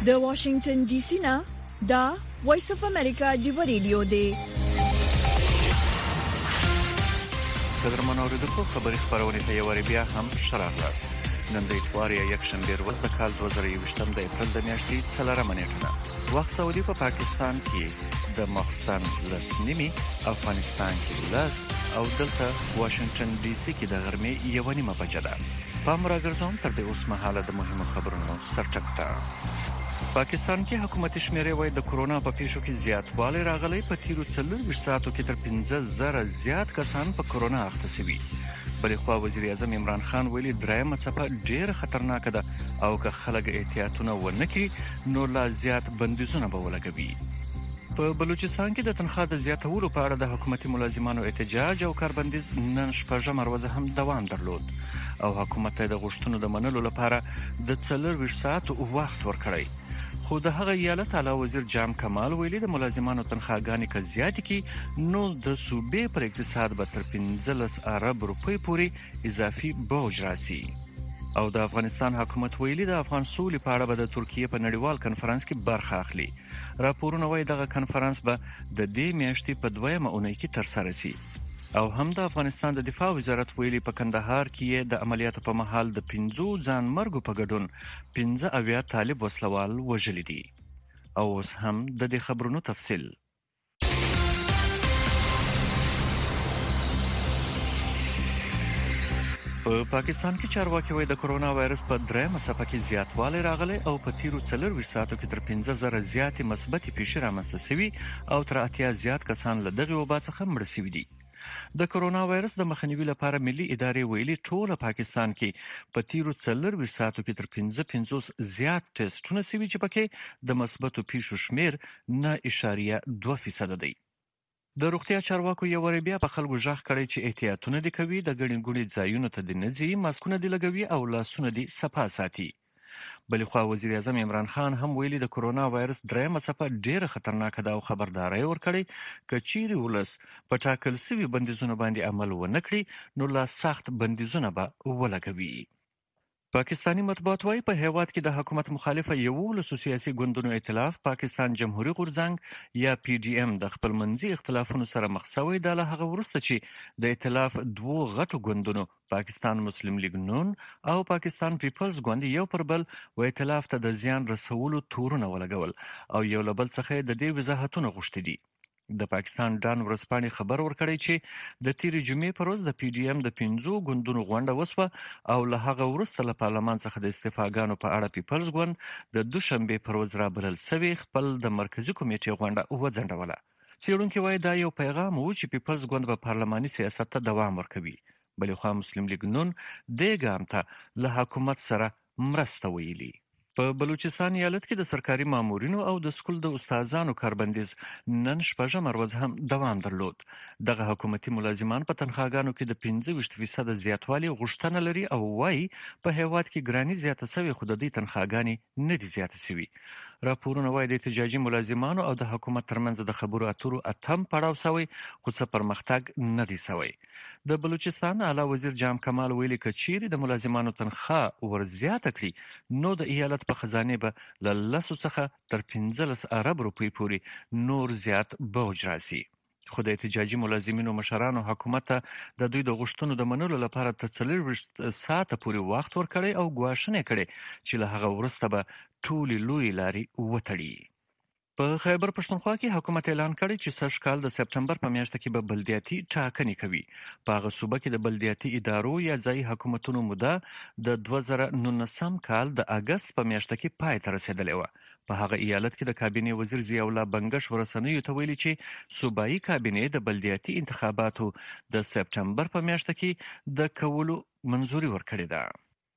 د واشنگټن ډي سي نه دا وایس اف امریکا دی ریډیو دی. قدرمن اوریدونکو خبری خبرونه ته یو بیا هم شراغلاس. نن د اتوار یک شنبه ورځ د کال 2020 د اپریل د میاشتې 4 نیټه. وخت سعودي په پاکستان کې د مخستان لسنیمي، افغانستان کې لس او دلته واشنگټن ډي سي کې د غرمې 1:30 بجې ده. پام راګرځوم تر دې اوس مهاله د مهمو خبرونو سرټک ته. پاکستان کې حکومتي شمیرې وایي د کورونا په پیښو کې زیاتوالی راغلی. په تیرو 24 ساعتو کې تر 15,000 زیات کسان په کورونا اخته شوي. بلې خوا وزیر اعظم عمران خان ویلي درېیمه څپه ډېره خطرناکه ده او که خلک احتیاطونه ونه کړي نو لا زیات بندیزونه به ولګوي. په بلوچستان کې د تنخوا د زیاتولو په اړه د حکومتي ملازمانو احتجاج او کاربندیز نن شپږمه ورځ هم دوام درلود او حکومت ته د غوښتنو د منلو لپاره د 24 ساعتو وخت ورکړی. خو د هغه ایالت اعلی وزیر جام کمال ویلي د ملازمانو تنخواګانې که زیاتې کړي نو د صوبې پر اقتصاد به تر 15 ارب روپۍ پورې اضافي بوج راسي. او د افغانستان حکومت ویلي د افغان سولې په اړه به د ترکیې په نړیوال کنفرانس کې برخه اخلي. راپورونه وایي دغه کنفرانس به د دې میاشتې په 2مه اونۍ کې ترسره شي. او هم د افغانستان د دفاع وزارت ویلي په کندهار کې د عملیاتو په مهال د 5 ځان مرګو په ګډون 15 طالب وسلوال وژلي دي. او اوس هم د دې خبرونو تفصیل. په پاکستان کې چارواکي وایي د کورونا وایرس په درېیمه څپه کې زیاتوالی راغلی او په تیرو 24 ساعتو کې تر 15,000 زیاتې مثبتې پیښې رامنځته شوي او تر 80 زیات کسان له دغې وبا څخه مړه شوي دي. د کورونا وایرس د مخنیوي لپاره ملي ادارې ویلي ټوله پاکستان کې په تیرو 24 ساعتو کې تر 55 زیات ټیسټونه شوي چې پکې د مثبتو پیښو شمیر 9.2% دی. د روغتیا چارواکو یو ور بیا په خلکو ژغ کړی چې احتیاطونه دي کوي، د ګڼې ګوڼې ځایونو ته دي نه ځي، ماسکونه دي لګوي او لاسونه دي صفا ساتي. بلې خوا وزیر اعظم عمران خان هم ویلي د کورونا وایرس درېیمه څپه ډېره خطرناکه ده او خبرداری ورکړی که چیرې ولس په ټاکل شوي بندیزونو باندې عمل ونه کړي نو لا سخت بندیزونه به ولګوي. پاکستانی مطبوعات وايي په هیواد کې د حکومت مخالفه 11 سیاسي ګوندونو ائتلاف پاکستان جمهوریت غورځنګ یا PDM د خپل منځي اختلافونو سره مخ شوی دی. له هغه وروسته چې د ائتلاف دوه غټو ګوندونو پاکستان مسلم لیگ نون او پاکستان پیپلز ګوند یو پر بل و ائتلاف ته د زیان رسولو تورونه ولګول او یو له بل څخه د دې وضاحتونه غوښتي دي. د پاکستان ډان ورځپاڼې خبر ورکړی چې د تیرې جمعې پر ورځ د PDM د 5 ګوندونو غونډه وسوه او له هغه وروسته له پارلمان څخه د استعفاګانو په اړه پیپلز ګوند د دوشنبې پر ورځ رابلل شوی خپل د مرکزي کمیټې غونډه وځنډوله. څېړونکي وایي دا یو پیغام و چې پیپلز ګوند به پارلماني سیاست ته دوام ورکوي. بلې خوا مسلم لیگ نون دې ګام ته له حکومت سره مرسته ویلي. په بلوچستان ایالت کې د سرکاري مامورینو او د سکول د استادانو کاربندیز نن شپږمه ورځ هم دوام درلود. دغه حکومتي ملازمان په تنخواګانو کې د 25% زیاتوالی غوښتنه لري او وایي په هیواد کې ګراني زیاته شوې خو د دې تنخواګانې نه دي زیاته شوي. راپورونه وایي د احتجاجي ملازمانو او د حکومت ترمنځ د خبرو اترو اتم پړاو شوی خو څه پرمختګ نه دی شوی. د بلوچستان اعلی وزیر جام کمال ویلي که چیرې د ملازمانو تنخوا ورزیاته کړي نو د ایالت په خزانه به له 10 څخه تر 15 ارب روپۍ پورې نور زیات بوج راسي. خو د احتجاجي ملازمینو مشرانو حکومت ته د دوی د غوښتنو د منلو لپاره تر 40 ساعته پورې وخت ورکړی او ګواښنه کړې چې له هغه وروسته به ټولې لوی لارې وتړي. په خیبر پښتونخوا کې حکومت اعلان کړی چې سږ کال د سپټمبر په میاشت کې به بلدیاتي ټاکنې کوي. په هغه صوبه کې د بلدیاتي ادارو یا ځایي حکومتونو موده د 2019 کال د اگست په میاشت کې پای ته رسیدلې وه. په هغه ایالت کې د کابینې وزیر ضیاء الله بنګش ورسنیو ته ویلي چې صوبایي کابینې د بلدیاتي انتخاباتو د سپټمبر په میاشت کې د کولو منظوري ورکړې ده.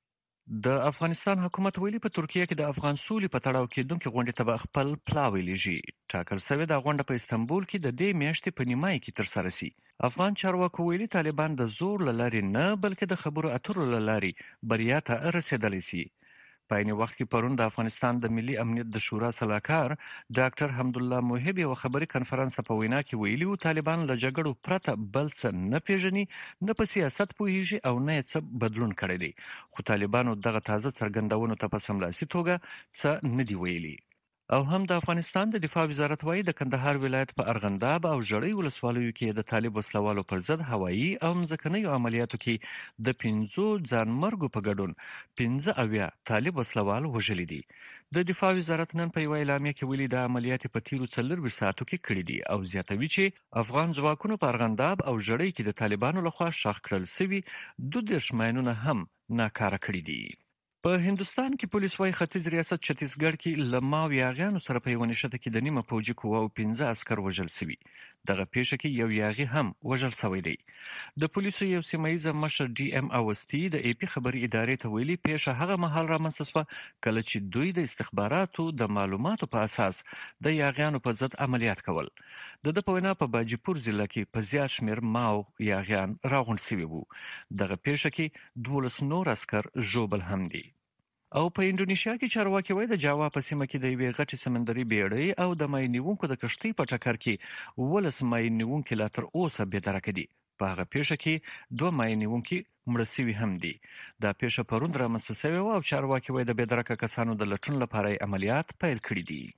د افغانستان حکومت ویلي په ترکیه کې د افغان سولې په تړاو کېدونکې غونډې ته به خپل پلاوی لیږي. ټاکل شوې دا غونډه په استانبول کې د دې میاشتې په نیمایي کې ترسره شي. افغان چارواکو ویلي طالبان د زور له لارې نه بلکې د خبرو اترو له لارې بریا ته رسېدلی شي. په عین وخت کې پرون د افغانستان د ملي امنیت د شورا سلاکار ډاکټر حمدالله موهب یو خبري کنفرانس ته په وینا کې ویلي وو طالبان له جګړو پرته بل څه نه پیژني، نه په سیاست پوهیږي او نه یې څه بدلون کړی دی، خو طالبانو دغه تازه څرګندونو ته په سملاسي توګه څه نه دی ویلي. او هم د افغانستان د دفاع وزارت وایي د کندهار ولایت په ارغنداب او ژړۍ ولسوالیو کې د طالب وسلوالو پر ضد هوایي او مځکنیو عملیاتو کې د 5 ځانمرګو په ګډون 15 طالب وسلوال وژلي دي. د دفاع وزارت نن په یوه اعلامیه کې ویلي د عملیات په تیرو 24 ساعتو کې کړي دي او زیاتوي چې افغان ځواکونو په ارغنداب او ژړۍ کې د طالبانو لخوا ښخ کړل سوي 22 ماینونه هم ناکاره کړي دي. په هندوستان کې پولیس وايي ختیځ ریاست چتیسګړ کې له ماو یاغیانو سره په یوه نښته کې د نیمه پوځي قوه او 15 عسکر وژل سوي. دغه پیښه کې یو یاغي هم وژل سوی دی. د پولیسو یو سیمه مشر ډي ام اوستي د اي پي خبري ادارې ته ویلي پیښه هغه مهال رامنځته شوه کله چې دوی د استخباراتو د معلوماتو په اساس د یاغیانو په ضد عملیات کول. د په وینا په باجیپور ضلع کې په زیات شمېر ماو یاغیان راغونډ سوي وو. دغه پیښه کې 12 نور عسکر ژوبل هم دي. او په انډونیشیا کې چارواکي وایي د جاوا په سیمه کې د یوې غټې سمندري بیړۍ او د ماین نیونکو د کښتۍ په ټکر کې 12 ماین نیونکي لا تر اوسه بېدرکه دي. په هغه پیښه کې 2 ماین نیونکي مړه سوي هم دي. دا پیښه پرون رامنځته سوې وه او چارواکي وایي د بېدرکه کسانو د لټون لپاره عملیات پیل کړي دي.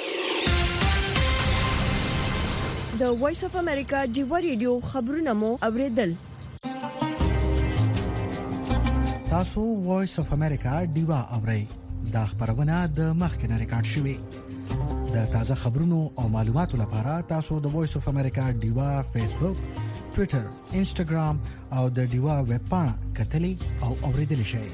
د وایس اف امریکا ډیوا ریډیو خبرونه مو اوریدل. تاسو وایس اف امریکا ډیوا اورئ. دا خبرونه د مخکنه ریکارډ شوې. د تازه خبرونو او معلوماتو لپاره تاسو د وایس اف امریکا ډیوا فیسبوک، ټوئیټر، انسټاګرام او د ډیوا ویب پاڼه کتلی او اوریدلی شئ.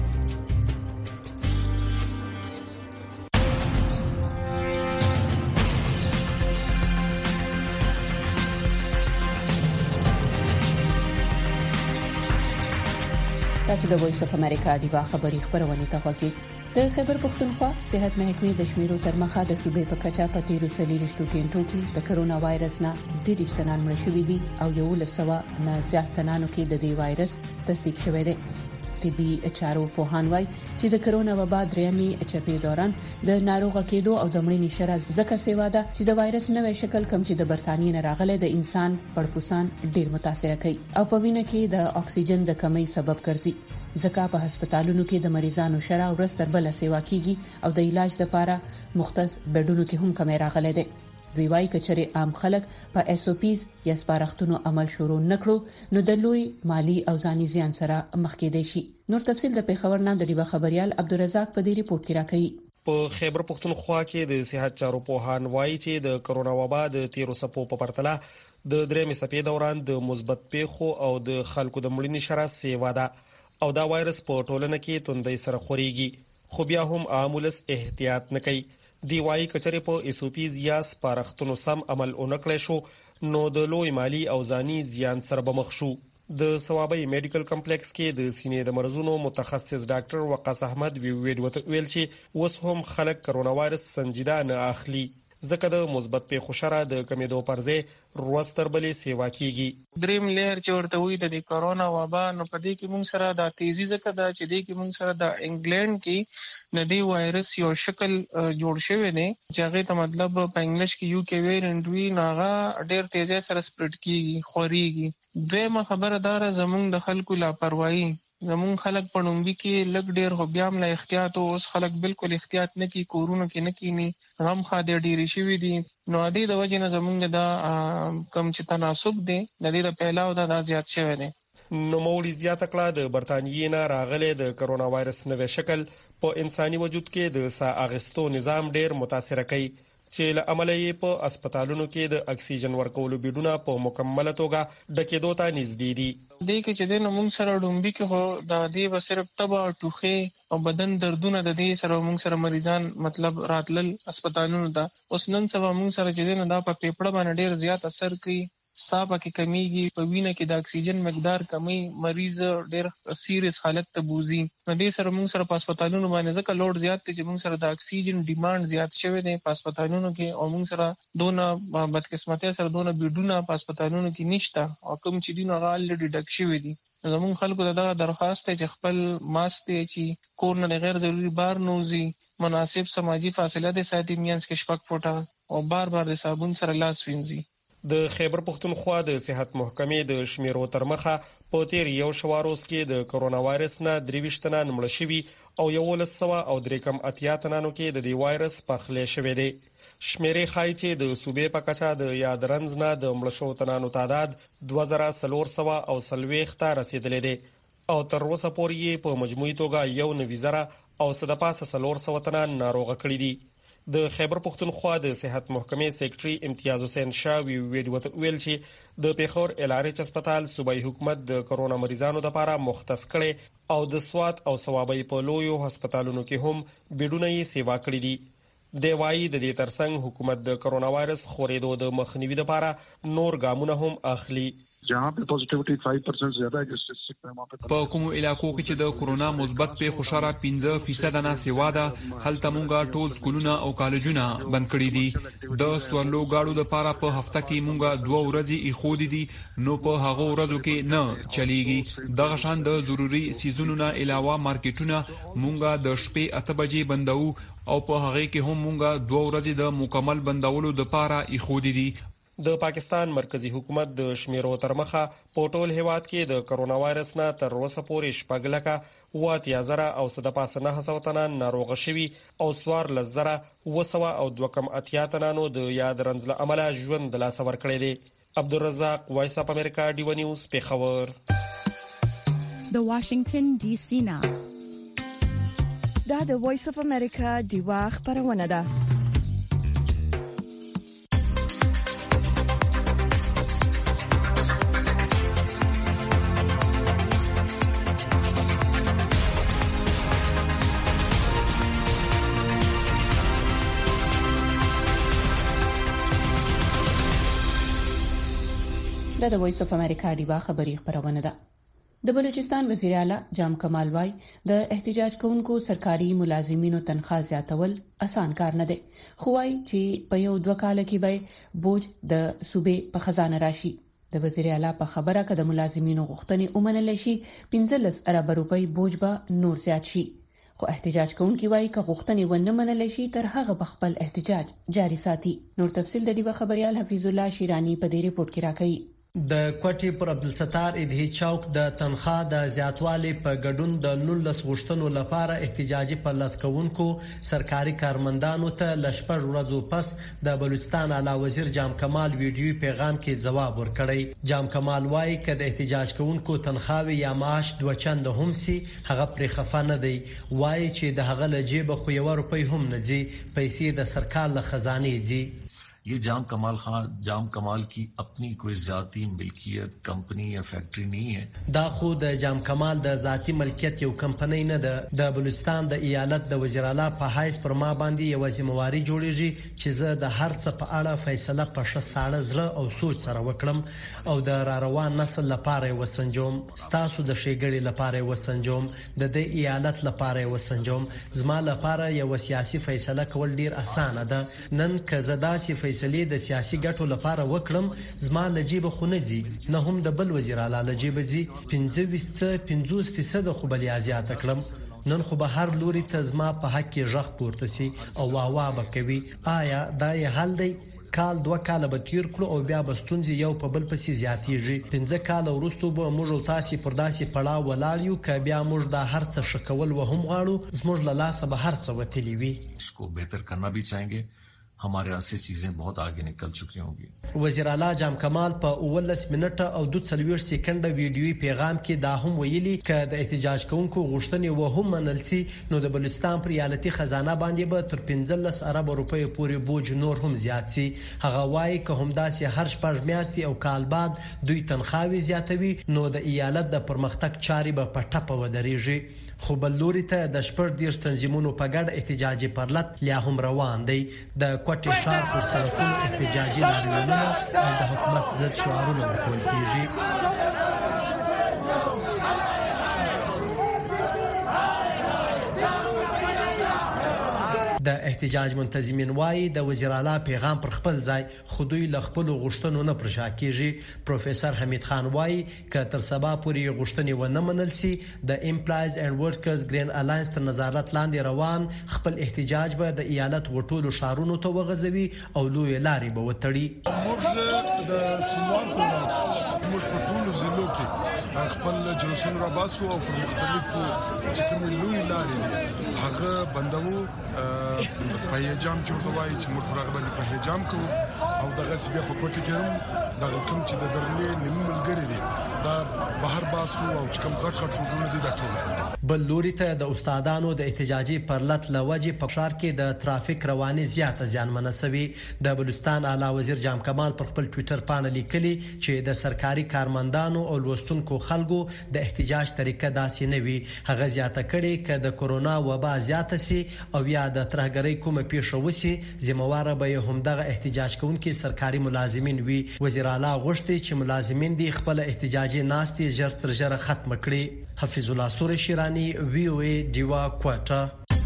تاسو د وایس اف امریکا ډیوا خبري خبرونه ته وګورئ. د خیبر پختونخوا صحت محکمې د شمیرو تر مخه د صوبې په کچا په تیرو 40 ټوکینټو کې د کرونا وایرس نه 30 تنان مړ شوي دي او 100 نه زیات تنانو کې د دې وایرس تصدیق شوی دی. طبي چارو پوهان وایي چې د کرونا وبا درېمې چپې دوران د ناروغ کېدو او د مړینې شرح ځکه سیوا ده چې د وایرس نوې شکل کم چې د برتانیې نه راغلی د انسان پړپوسان ډیر متاثر کوي او په وینه کې د اکسیجن د کمی سبب ګرځي. ځکه په هسپتالونو کې د مریضانو شرح ورځ تر بله سیوا کیږي او د علاج لپاره مختص بیډونو کې هم کمی راغلی دی. دوی وايي کچري عام خلک په اس او پیز یا سپارښتونو عمل شروع نکړو نو د لوی مالی او ځاني زیان سره مخ کېدای شي. نور تفصیل د پیښور نه د ډیوا خبريال عبدالرزاق په دې ریپورت کې راکړي. په خیبر پختونخوا کې د صحت چارو پوهان وایي چې د کرونا وبا د 13 سپو په پرتله د درېمې سپې دوران د مثبت پیښو او د خلکو د مړینې شرح سیوا ده او دا وایرس په ټولنه کې توندۍ سره خوريږي خو بیا هم عامولس احتیاط نه کوي. دی وايي کچري په اس او پی یا سپارښتنو سم عمل اونکړې شو نو د لوی مالی او ځاني زیان سره به مخ شو. د ثوابي میډیکل کمپلیکس کې د سینې د مرزونو متخصص ډاکټر وقاص احمد ویل چې اوس هم خلک کرونا وایرس سنجیده نه اخلي ځکه د مثبت پیښو شرح د کمیدو پرځې روز تر بلې سیوا کیږي. دریم لیر چې ورته وي د کرونا وبا نو په دې کې موږ سره د تیزی ځکه دا چې دې کې موږ سره د انګلند کې د دې وایرس یو شکل جوړ شوی دی چې هغه ته مطلب په انګلیش کې یو کې ویرنټ وی ناغه ډېر تیزی سره سپریډ کیږي خوريږي. دویمه خبره دا زموږ د خلکو لاپروايي زمون خلک په نومبي کې لګ ډیر خو بیا هم لا احتیاط اوس خلک بالکل احتیاط نه کوي کورونو کې نه کینی غم خاطر ډیری شوی دي نو د دې د وجې نه زمونږ دا کم چې تناسب دی د دې د پیلاو دا زیات شوی دی. نو مولي زیات کړه د برتانیې نه راغله د کرونا وایرس نوې شکل په انساني وجود کې د سا اغستو نظام ډیر متاثر کوي چې له عملي په هسپتالونو کې د اکسیجن ورکولو بیډونه په مکمله توګه ډکېدو ته نږدې دي. دې کې چې د موږ سره ډومبي کې هو د دې به صرف تبا ټوخه او بدن دردونه د دې سره موږ سره مریضان مطلب راتلل هسپتالونو ته اوس نن سبا موږ سره چې دا په پیپړه باندې ډیر زیات اثر کوي صاحب کې کمیږي په وینه کې د اکسیجن مقدار کمی مریض ډیر سیریس حالت ته بوزي. دې سره موږ سره په هسپتالونو باندې ځکه لوډ زیات دي چې موږ سره د اکسیجن ډیماند زیات شوی دی په هسپتالونو کې او موږ سره دونه بدقسمتۍ سره دونه بیډونه په هسپتالونو کې نشته او کوم چې دین هغه الریډي ډک شوی دي زموږ خلکو ته درخواست دی چې خپل ماسک چې کور نه غیر ضروري بار نوزي، مناسب سماجی فاصله د ساتي، مینس کې 6 فوټه او بار د صابون سره لاس وینځي. د خیبر پختونخوا د صحت محکمې د شمیرو تر مخه په تیر یو شواروس کې د کرونا وایرس نه 23 تنان مړ شوي او 1183 تنانو کې د دې وایرس پخلې شوې دي. شمیرې ښایي چې د صوبې په کچه د یادرنځ نه د مړ شو تنانو تعداد 2440 ته رسیدلې دي او تر اوسه پورې په مجموعي توګه 1.9 او صدپاسه 400 تنان ناروغه کړي دي. د خیبر پختونخوا د صحت محکمې سیکریټري امتیاز حسین شاه ویل چې د پیښور الارچ هسپتال صوبایي حکومت د کرونا مریضانو لپاره مختص کړي او د سوات او ثوابي په لویو هسپتالونو کې هم بیډونه یې سیوا کړې دي. د وایي د دې ترڅنګ حکومت د کرونا وایرس خورېدو د مخنیوي لپاره نور ګامونه هم اخلي. जहां पे पॉजिटिविटी 5% ज्यादा है कि स्टेटिस्टिक पे वहां पे په کوم علاقو کې چې د کرونا مثبت په خوشاله 15% نه سیوا ده هلته مونږه ټول سکولونه او کالجونه بند کړي دي. د سوالو غاړو د پاره په هفته کې مونږه 2 ورځې اخودي دي، نو په هغه ورځو کې نه چلیږي. د غشان د ضروري سیزونو نه علاوه مارکیټونه مونږه د شپې 8 بجې بندو او په هغه کې هم مونږه 2 ورځې د مکمل بندولو د پاره اخودي دي. د پاکستان مرکزی حکومت د شمیرو تر مخه په ټول هیواد کې د کرونا وایرس نه تر اوسه پورې 6,80,000 او 900 تنان ناروغه شوي او 14,280 تنانو د یاد رنځ له امله ژوند د لاس ور کړی دی. عبدالرزاق وایس اپ امریکا ډیو نیوز پیښور. د واشنگټن ډي سي نه د وایس اپ امریکا ډیو خبرونه ده. د وایس اف امریکا دی خبري خبرونه ده. د بلوچستان وزیر اعلی جام کمال وای د احتجاج کوونکو سرکاري ملازمینو تنخواه زیاتول اسان کار نه دی، خو وايي چې په یو 2 کال کې به بوج د صوبې په خزانه راشي. د وزیر اعلی په خبره کې د ملازمینو غوښتنې اومنل شي 15 ارب روپۍ بوج به نور زیات شي، خو احتجاج کوونکي وایي چې غوښتنې ونه منل شي تر هغه په خپل احتجاج جاري ساتي. نور تفصيل د دې خبريال حفیظ الله شیرانی په دې ریپورت کې راکړي. د کوټې پر عبدالستار ادهی چوک د تنخواه د زیاتوالي په ګډون د 19 غوښتنو لپاره احتجاجي پلت کوونکو سرکاري کارمندانو ته لشپږ ورځې پس د بلوچستان اعلی وزیر جام کمال ویډیوي پیغام کې جواب ورکړی. جام کمال وایي چې د احتجاج کوونکو تنخواه یا معاش 2 چند هم سي هغه پرې خفه نه دی. وایي چې د هغه لجیب خو 1 روپۍ هم نه ځي، پیسې د سرکار له خزانه ځي. ये जाम कमाल की अपनी कोई ذاتی ملکیت کمپنی یا فیکٹری नहीं है. دا خو د جام کمال د ذاتی ملکیت یو کمپنی نه ده. د بلوچستان د ایالت د وزیر اعلی په حیث پر ما باندې یو ذمہواری جوړیږي چې زه د هر څه په اړه فیصله په شساړه زړه او سوچ سره وکړم او د را روان نسل لپاره وسنجوم، ستاسو د شیګړې لپاره وسنجوم، د دې ایالت لپاره وسنجوم. زما لپاره یو سیاسي فیصله کول ډیر اسانه ده. نن که زدا سي فیصله د سیاسي ګټو لپاره وکړم زما لجیب خو نه ځي، نه هم د بل وزیر اعلی لجیب ځي. 50% خو بل زیات کړم. نن خو به هر لوري ته زما په حق کې ژغ پورته سي او واه به کوي. آیا دا یې حل دی؟ کال 2 کال به تیر کړو او بیا به ستونزې یو په بل پسې زیاتېږي. 15 کال وروسته به موږ تاسو پر داسې پړاو ولاړ یو ک بیا موږ د هر څه شکول و هم غواړو، زموږ له لاسه به هر څه وتلی وي. इसको बेहतर करना भी चाहेंगे. हमारे यहाँ से चीजें बहुत आगे निकल चुकी होंगी. वजीर आला जام कमाल په 19 منټه او 42 سکند ویډیوي پیغام کې دا هم ویلي چې د احتجاج کوونکو غوښتنې و هم منل سي نو د بلوچستان پر ایالتي خزانه باندې به تر 15 ارب روپۍ پورې بوج نور هم زیات سي. هغه وايي چې هم داسې هر شپږ میاشتې او کال بعد دوی تنخواوي زیاتوي نو د ایالت د پرمختګ چاري به په ټپه ودرېږي. خو بل لوري ته د شپږ ډیر تنظیمونو په ګډ احتجاجي پرلط لا هم روان دی. د کوټې ښار پر سړکونو احتجاجي لاریونونه او د حکومت ضد شعارونه ورکول کیږي. د احتجاج منتظمین وایي د وزیر اعلی پیغام پر خپل ځای خودی ل خپل غوښتنو نه پرشا کیږي. پروفیسور حمید خان وایي ک تر سبا پورې غوښتنې و نه منل سي د امپلایز اینڈ ورکرز ګرین الاینس تر نظارت لاندې روان خپل احتجاج به د ایالت وټولو شارونو ته وغځوي او لوی لارې به وتړي. موږ د سوال په لاس موږ په ټولو ضلعو کې خپل جلوسونه راباسو او په مختلفو چې کوم لوی لارې هغه بندو په هجام چورته وایي چې موږ راغ باندې په هجام کوو او دغه بیا په کوټه کې هم دا کوم چې د درلې نیمه ملګری دي دا بهر باسو او چې کوم غټ شوګونه دي دا ټول. بل لوري ته د استادانو د احتجاجي پرلط لوجه په ښار کې د ترافیک رواني زیاته زیانمنه شوې. د بلوچستان اعلی وزیر جام کمال پر خپل ټوئیټر باندې لیکلي چې د سرکاري کارمندانو او لوستونکو خلکو د احتجاج طریقه داسې نه وي. هغه زیاته کړي چې د کورونا وبا زیاته سي او یا د ترهګرۍ کومه پیښه وسی ذمہوار به هم دغه احتجاج کوونکي سرکاري ملازمین وي. وزیر اعلی غوښتي چې ملازمین دي خپل احتجاجي ناستې ژر تر ژره ختم کړي. حفیظ الله سور شیرانی وی او ای دیوا کوټه.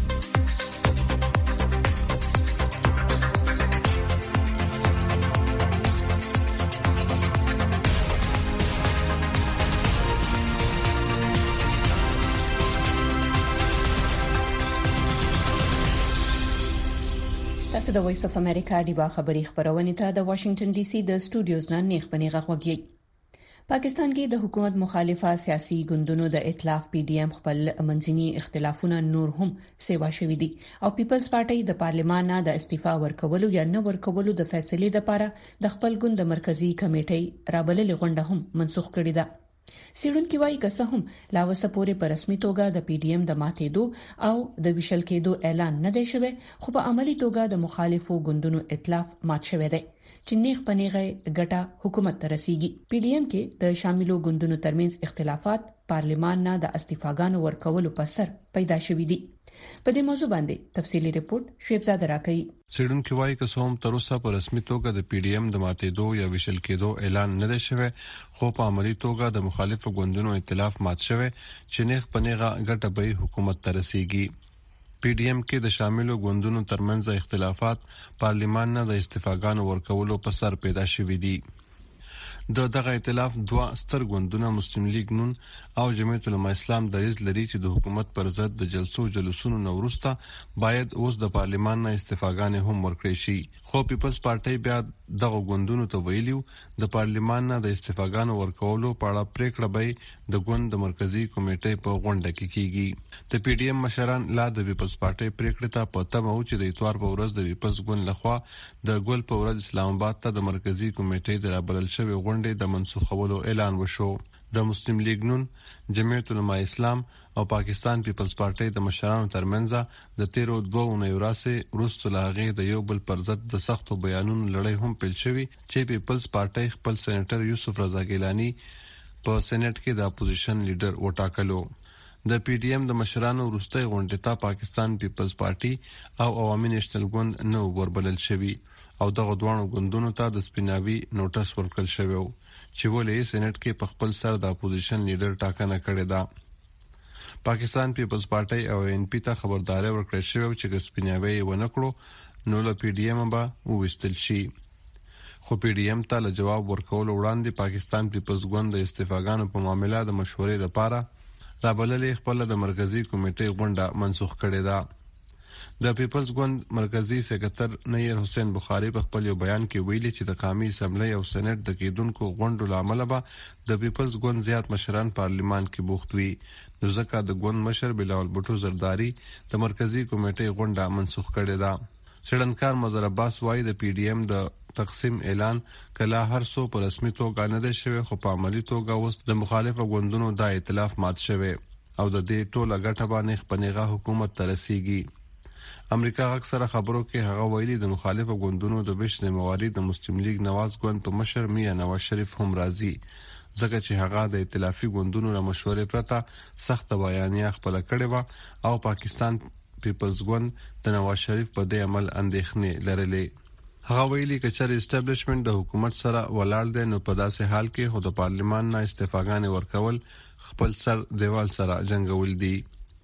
تاسو د وایس اف امریکا دیوا خبری خبرونه ته د واشنگټن ډي سي د سټوډیوز نه نیغ پنیغه غوږی. پاکستان کې د حکومت مخالفه سیاسي ګوندونو د ائتلاف پی ډی ایم خپل منځني اختلافونه نور هم سیوا شوې دي او پیپلز پارټي د پارلمان نه د استعفا ورکولو یا نه ورکولو د فیصلې لپاره د خپل ګوند مرکزی کمیټې رابللې غونډه هم منسوخ کړې ده. سیډونکو وايي که څه هم لا وسه پورې په رسمي توګه د پی ډی ایم د ماتېدو او د ویشل کېدو اعلان نه دی شوی خو په عملی توګه د مخالفو ګوندونو ائتلاف مات شوی دی چې نیغ پنیغه ګټه حکومت ته رسیږي. پی ډی ایم کې د شاملو ګوندونو ترمنځ اختلافات پارلمان نه د استعفاګانو ورکولو په سر پیدا شوې دي. په دې موضوع باندې تفصیلی ریپورت شعیب زاده راکړي. سیډونکو وايي که څوم تر اوسه په رسمي توګه د پی ډی ایم د ماتېدو یا ویشل کېدو اعلان نه دی شوی خو په عملی توګه د مخالفو ګوندونو ائتلاف مات شوی چې نیغ پنیغه ګټه به حکومت ته رسیږي. پی ډی ایم کې د شاملو ګوندونو ترمنځ اختلافات پارلمان نه د استعفاګانو ورکولو په سر پیدا شوي دي. د دغه ائتلاف دوه ستر ګوندونه مسلم لیگ نون او جمعیت العلماء اسلام دریځ لري چې د حکومت پر ضد د جلسونو نه وروسته باید اوس د پارلمان نه استعفاګانې هم ورکړي شي. خو پیپلز پارټي بیا دغه ګوندونو ته ویلیو د پارلمان نه د استعفاګانو ورکولو په اړه پریکړه به د ګوند د مرکزی کمیټې په غونډه کې کیږي. د پی ډی ایم مشران لا د پیپلز پارټي پریکړه ته پته مو چې د اتوار په ورځ د پیپلز ګوند لخوا د ګل په ورځ اسلام آباد ته د مرکزی کمیټې د رابلل شوی غونډې د منسوخولو اعلان وشو. د مسلم لیگ نون، جمعیت العلماء اسلام او پاکستان پیپلز پارټي د مشرانو ترمنځ د 13 نووراسه وروسته لاغې د یو بل پر ضد د سختو بیانونو لړۍ هم پیل شوې چې پیپلز پارټي خپل سېنیټر یوسف رضا ګیلانی په سېنات کې د اپوزیشن لیډر وټاکلو. د پی ډی ایم د مشرانو وروستي غونډې ته پاکستان پیپلز پارټي او عوامي نېشنل ګوند نو وربلل شوی او دغه دوه ګوندونو ته د سپیناوي نوټس ورکړل شوی چې ولې سېنات کې په خپل سر د اپوزیشن لیډر ټاکنه کړې ده. پاکستان پیپلز پارټي او ان پی ته خبرداري ورکړل شوی چې سپیناوي ونه کړو نو له پی ډی ایم به وستل شي. خو پی ډی ایم ته له جواب ورکول وړاندې پاکستان پیپلز ګوند د استعفاګانو په معاملې د مشورې لپاره رابللې خپل د مرکزی کمیټې غونډه منسوخ کړې ده. د پیپلز ګوند مرکزی سکرټر نیر حسین بخاری په خپل بیان کې ویلي چې د قومي اسمبلی او سېنات د کېدونکو غونډو لامل به د پیپلز ګوند زیات مشران پارلیمان کې بوخت وي نو ځکه د ګوند مشر بلاول بوټو زرداری د مرکزی کمیټې غونډه منسوخ کړې ده. سړنکار مظهر عباس وايي د پی ډی ایم د تقسیم اعلان کله هر څو په رسمي توګه نه دی شوی خو په عملی توګه اوس د مخالفو ګوندونو د ائتلاف مات شوی او د دې ټوله ګټه باندې خپنیغه حکومت ته رسیږي. امریکا اکثره خبرو کې هغه ویلي د مخالفو ګوندونو د ویش ذمہواری د مسلم لیگ نواز ګوند په مشر میاں نواز شریف هم راځي ځکه چې هغه د ائتلافي ګوندونو له مشورې پرته سخت بیانیه خپل کړې و او پاکستان پیپلز ګوند د نواز شریف په دې عمل اندېښنې لرلې. هغه ویلي چې چر اسټابلیشمنت د حکومت سره ولاړ دی نو په داسې حال کې خو د پارلمان نه استعفاګانې ورکول خپل سر دیوال سره جنگول دي.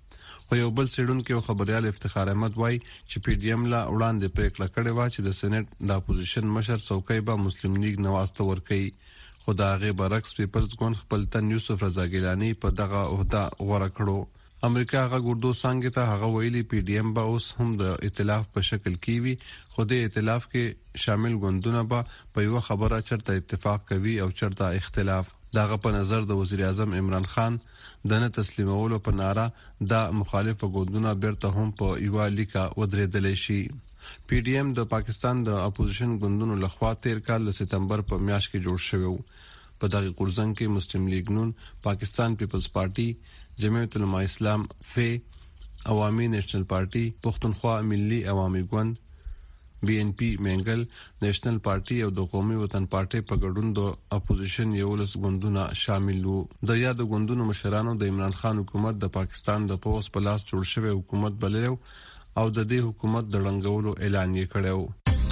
خو یو بل سیډونکو خبريال افتخار احمد وای چې پی ډی ایم لا وړاندې پریکړه کړې و چې د سېنات د اپوزیشن مشر څوکۍ به مسلم لیگ نواز ته ورکړي، خو دا غي برعکس پیپلز ګوند خپل تن یوسف رضا ګیلانی په دغه عہده غوړه کړو۔ امریکا هغه ګردو څنګه ته هغه ویلي پی ډی ایم به اوس هم د ائتلاف په شکل کې وي، خو د ائتلاف کې شامل ګوندونه به په یو خبره چرته اتفاق کوي او چرته اختلاف۔ داغه په نظر د وزیر اعظم عمران خان د نه تسلیمولو په ناره د مخالف ګوندونو بیرته هم په یو لیکه ودرېدل شي۔ پی ډی ایم د پاکستان د اپوزیشن ګوندونو لخوا 13 کال د سپتمبر په میاشت کې جوړ شوی و۔ په دغه غورځنګ کې مسلم لیگ نون، پاکستان پیپلز پارټي، جمعیت العلماء اسلام، فی، عوامي نیشنل پارټي، پښتونخوا ملي عوامي ګوند، بی ان پی منګل، نیشنل پارټي او د قومي وطن پارټي په ګډون د اپوزیشن یولس ګوندونه شامل وو۔ د یاد ګوندونو مشرانو د عمران خان حکومت د پاکستان د پوس په لاس جوړ شوی حکومت بللو او د دې حکومت د ړنګولو اعلان یې کړو۔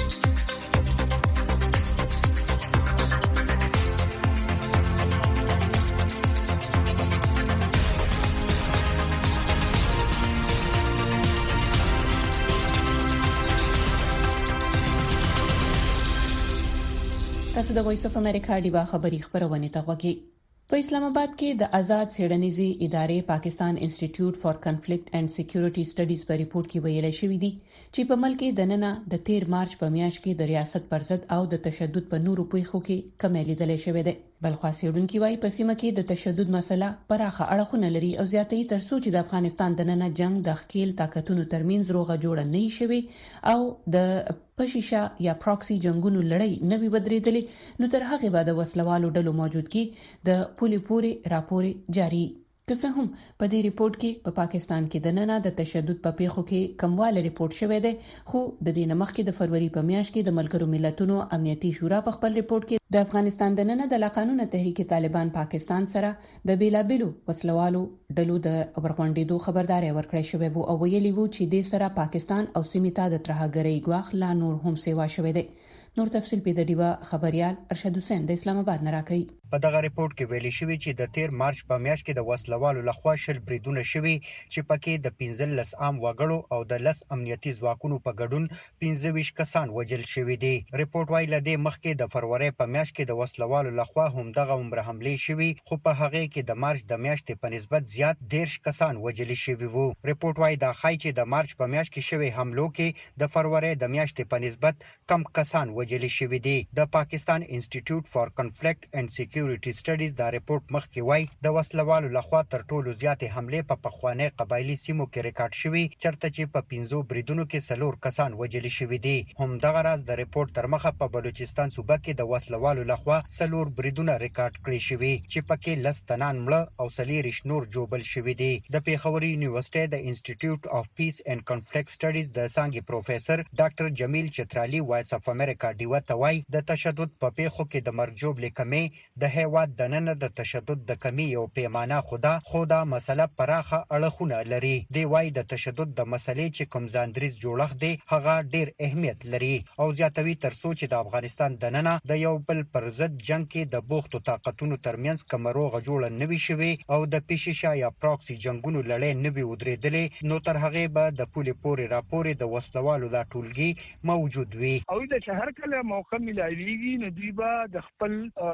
تاسو د وایس اف امریکا ډیوا خبری خبرونه ته غوږی۔ په اسلام آباد کې د آزاد څېړنیزې ادارې پاکستان انسټیټیوټ فار کنفلیکټ اینڈ سکیورټي سټډیز په ریپورت کې ویل شوی دی چې په ملک کې د نن د 13 مارچ په میاشت کې د ریاست پر ضد او د تشدد په نورو پیښو کې کمی لیدل شوې ده۔ بلخوا سیډونکو وايي په سیمه کې د تشدد مسله پراخه اړخونه لري او زیاتې تر څو چې د افغانستان د نن جنگ د خپل طاقتونو ترمنځ روغه جوړه نه شي او د پشیشا یا پراکسی جنگونو لړۍ نوي بدریدلې نو تر هغه بعد وسلوالو ډلو موجودګي د پولي پوري راپورې جاری۔ که څه هم په دې ریپورت کې په پاکستان کې د نن د تشدد په پیښو کې کمواله ریپورت شوی دی، خو د دې نمخ کې د فروری په میاشت کې د ملګرو ملتونو امنیتي شورا په خپل ریپورت کې د افغانستان د نن د لاقانون تحریک طالبان پاکستان سره د بیلابلو وسلوالو ډلو د ورغونډېدو خبرداري ورکړې شوې وو او ویلي وو چې د سره پاکستان او سیمې ته د ترهګرۍ ګواخ لا نور هم سیوا شوې ده۔ نور تفصیل په د ډیوا خبريال ارشد حسین د اسلام آباد نه راکړي۔ په دغه ریپورت کې ویلي شوی چې د 13 مارچ په میاشت کې د وسلوالو لخوا شل بریدونه شوي چې پکې د 15 عام وګړو او د 10 امنیتي ځواکونو په ګډون 15 کسان وژل شوي دي۔ ریپورت وايي لدې مخکې د فروری په میاشت کې د وسلوالو لخوا هم دغه عمر حملې شوي، خو په هغه کې د مارچ د میاشتې په نسبت زیات 13 کسان وژل شوي وو۔ ریپورت وايي دا ښایي چې د مارچ په میاشت کې شوی حملو کې د فروری د میاشتې په نسبت کم کسان وژل شوي دي۔ د پاکستان انسټیټیوټ فار کنفلیکټ اینڈ سکیورټي سټډیز دا ریپورت مخکې وایي د وسلوالو لخوا تر ټولو زیاتې حملې په پخوانی قبایلی سیمو کې ریکارډ شوي، چرته چې په 15 بریدونو کې 4 کسان وژل شوي دي۔ همدغه راز د ریپورت تر مخه په بلوچستان صوبه کې د وسلوالو لخوا 4 بریدونه ریکارډ کړي شوي چې پکې 10 تنان مړه او 40 نور جوبل شوي دي۔ د پیښور یونیورسيټي د انسټیټیوټ اف پیس اینڈ کنفلیکټ سټډیز د څانګې پروفیسور ډاکټر جمیل چترالی وایس اف امریکا ډیوا ته وایي د تشدد په پیښو کې د مرګ جوړې کمې د هیواد د نن د تشدد د کمی یو پیمانه خدا مسله پراخه اړخونه لري۔ دی وايي د تشدد د مسلې چې کوم ځاندریز جوړښت دی هغه ډیر اهمیت لري او زیاتوي تر څو چې د افغانستان د نن د یو بل پر ضد جنگ کې د بوختو طاقتونو ترمنځ کمروغه جوړه نوي شوي او د پیشیشا یا پراکسی جنگونو لړۍ نوي ودرېدلې، نو تر هغه به د پولي پوري راپورې د وسلوالو د ټولګي موجود وي او د شهر کله موقع ملایويږي نو دوی به د خپل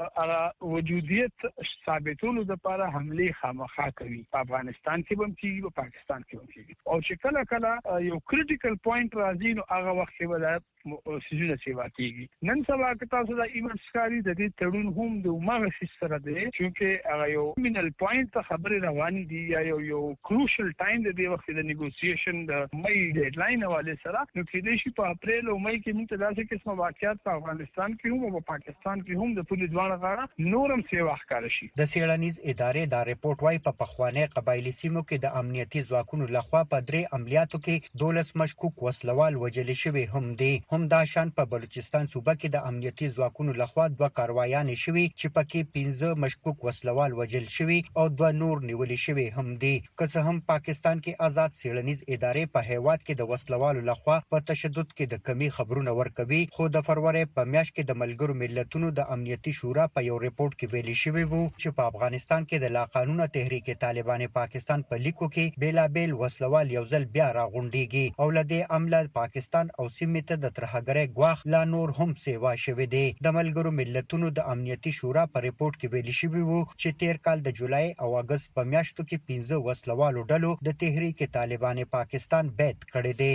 وجودیت ثابتولو لپاره حمله خامخا کوي۔ په افغانستان کې هم کیږي، په پاکستان کې هم کیږي او چې کله کله یو کریټیکل پوینټ راځي نو هغه وخت کې به سيزونه سیوا کیږي۔ نن سبا کې تاسو د ایمن سکاري د دې تړون هم د عمر سره دی چې هغه یو مینل پوینټ خبره رواني دي یا یو کروشل ټایم د دې وخت د نیګوسییشن د مې ډیډلاین حواله سره نو کې د شي په اپریل او مې کې موږ داسې قسمه واقعیت په افغانستان کې هم او په پاکستان کې هم د پولیس ځوان غاړه نورم سیوا ښکار شي۔ د سیړنیز ادارې دا ریپورت وايي په پخوانی قبایلی سیمو کې د امنیتي ځواکونو لخوا په 3 عملیاتو کې 12 مشکوک وسلوال وژل شوي هم دي۔ همدا شان په بلوچستان صوبه کې د امنیتي ځواکونو لخوا 2 کاروایانې شوي چې پکې 15 مشکوک وسلوال وژل شوي او 2 نور نیولې شوي هم دي. که څه هم پاکستان کې آزاد څېړنیز ادارې په هیواد کې د وسلوالو لخوا په تشدد کې د کمی خبرونه ورکوي، خو د فروری په میاشت کې د ملګرو ملتونو د امنیتي شورا په یو ریپورت کې ویلي شوی وو چې په افغانستان کې د لاقانونه تحریک طالبان پاکستان په لیکو کې بیلابیل وسلوال یو ځل بیا راغونډيږي او لدې عمله پاکستان او سیمې ته د ترهګرۍ ګواښ لا نور هم سیوا شوی دی. د ملګرو ملتونو د امنیتي شورا په ریپورت کې ویلي شوی وو چې تیر کال د جولای او اگست په میاشتو کې 15 وسلوالو ډلو د تحریک طالبان پاکستان بیت کړی دی.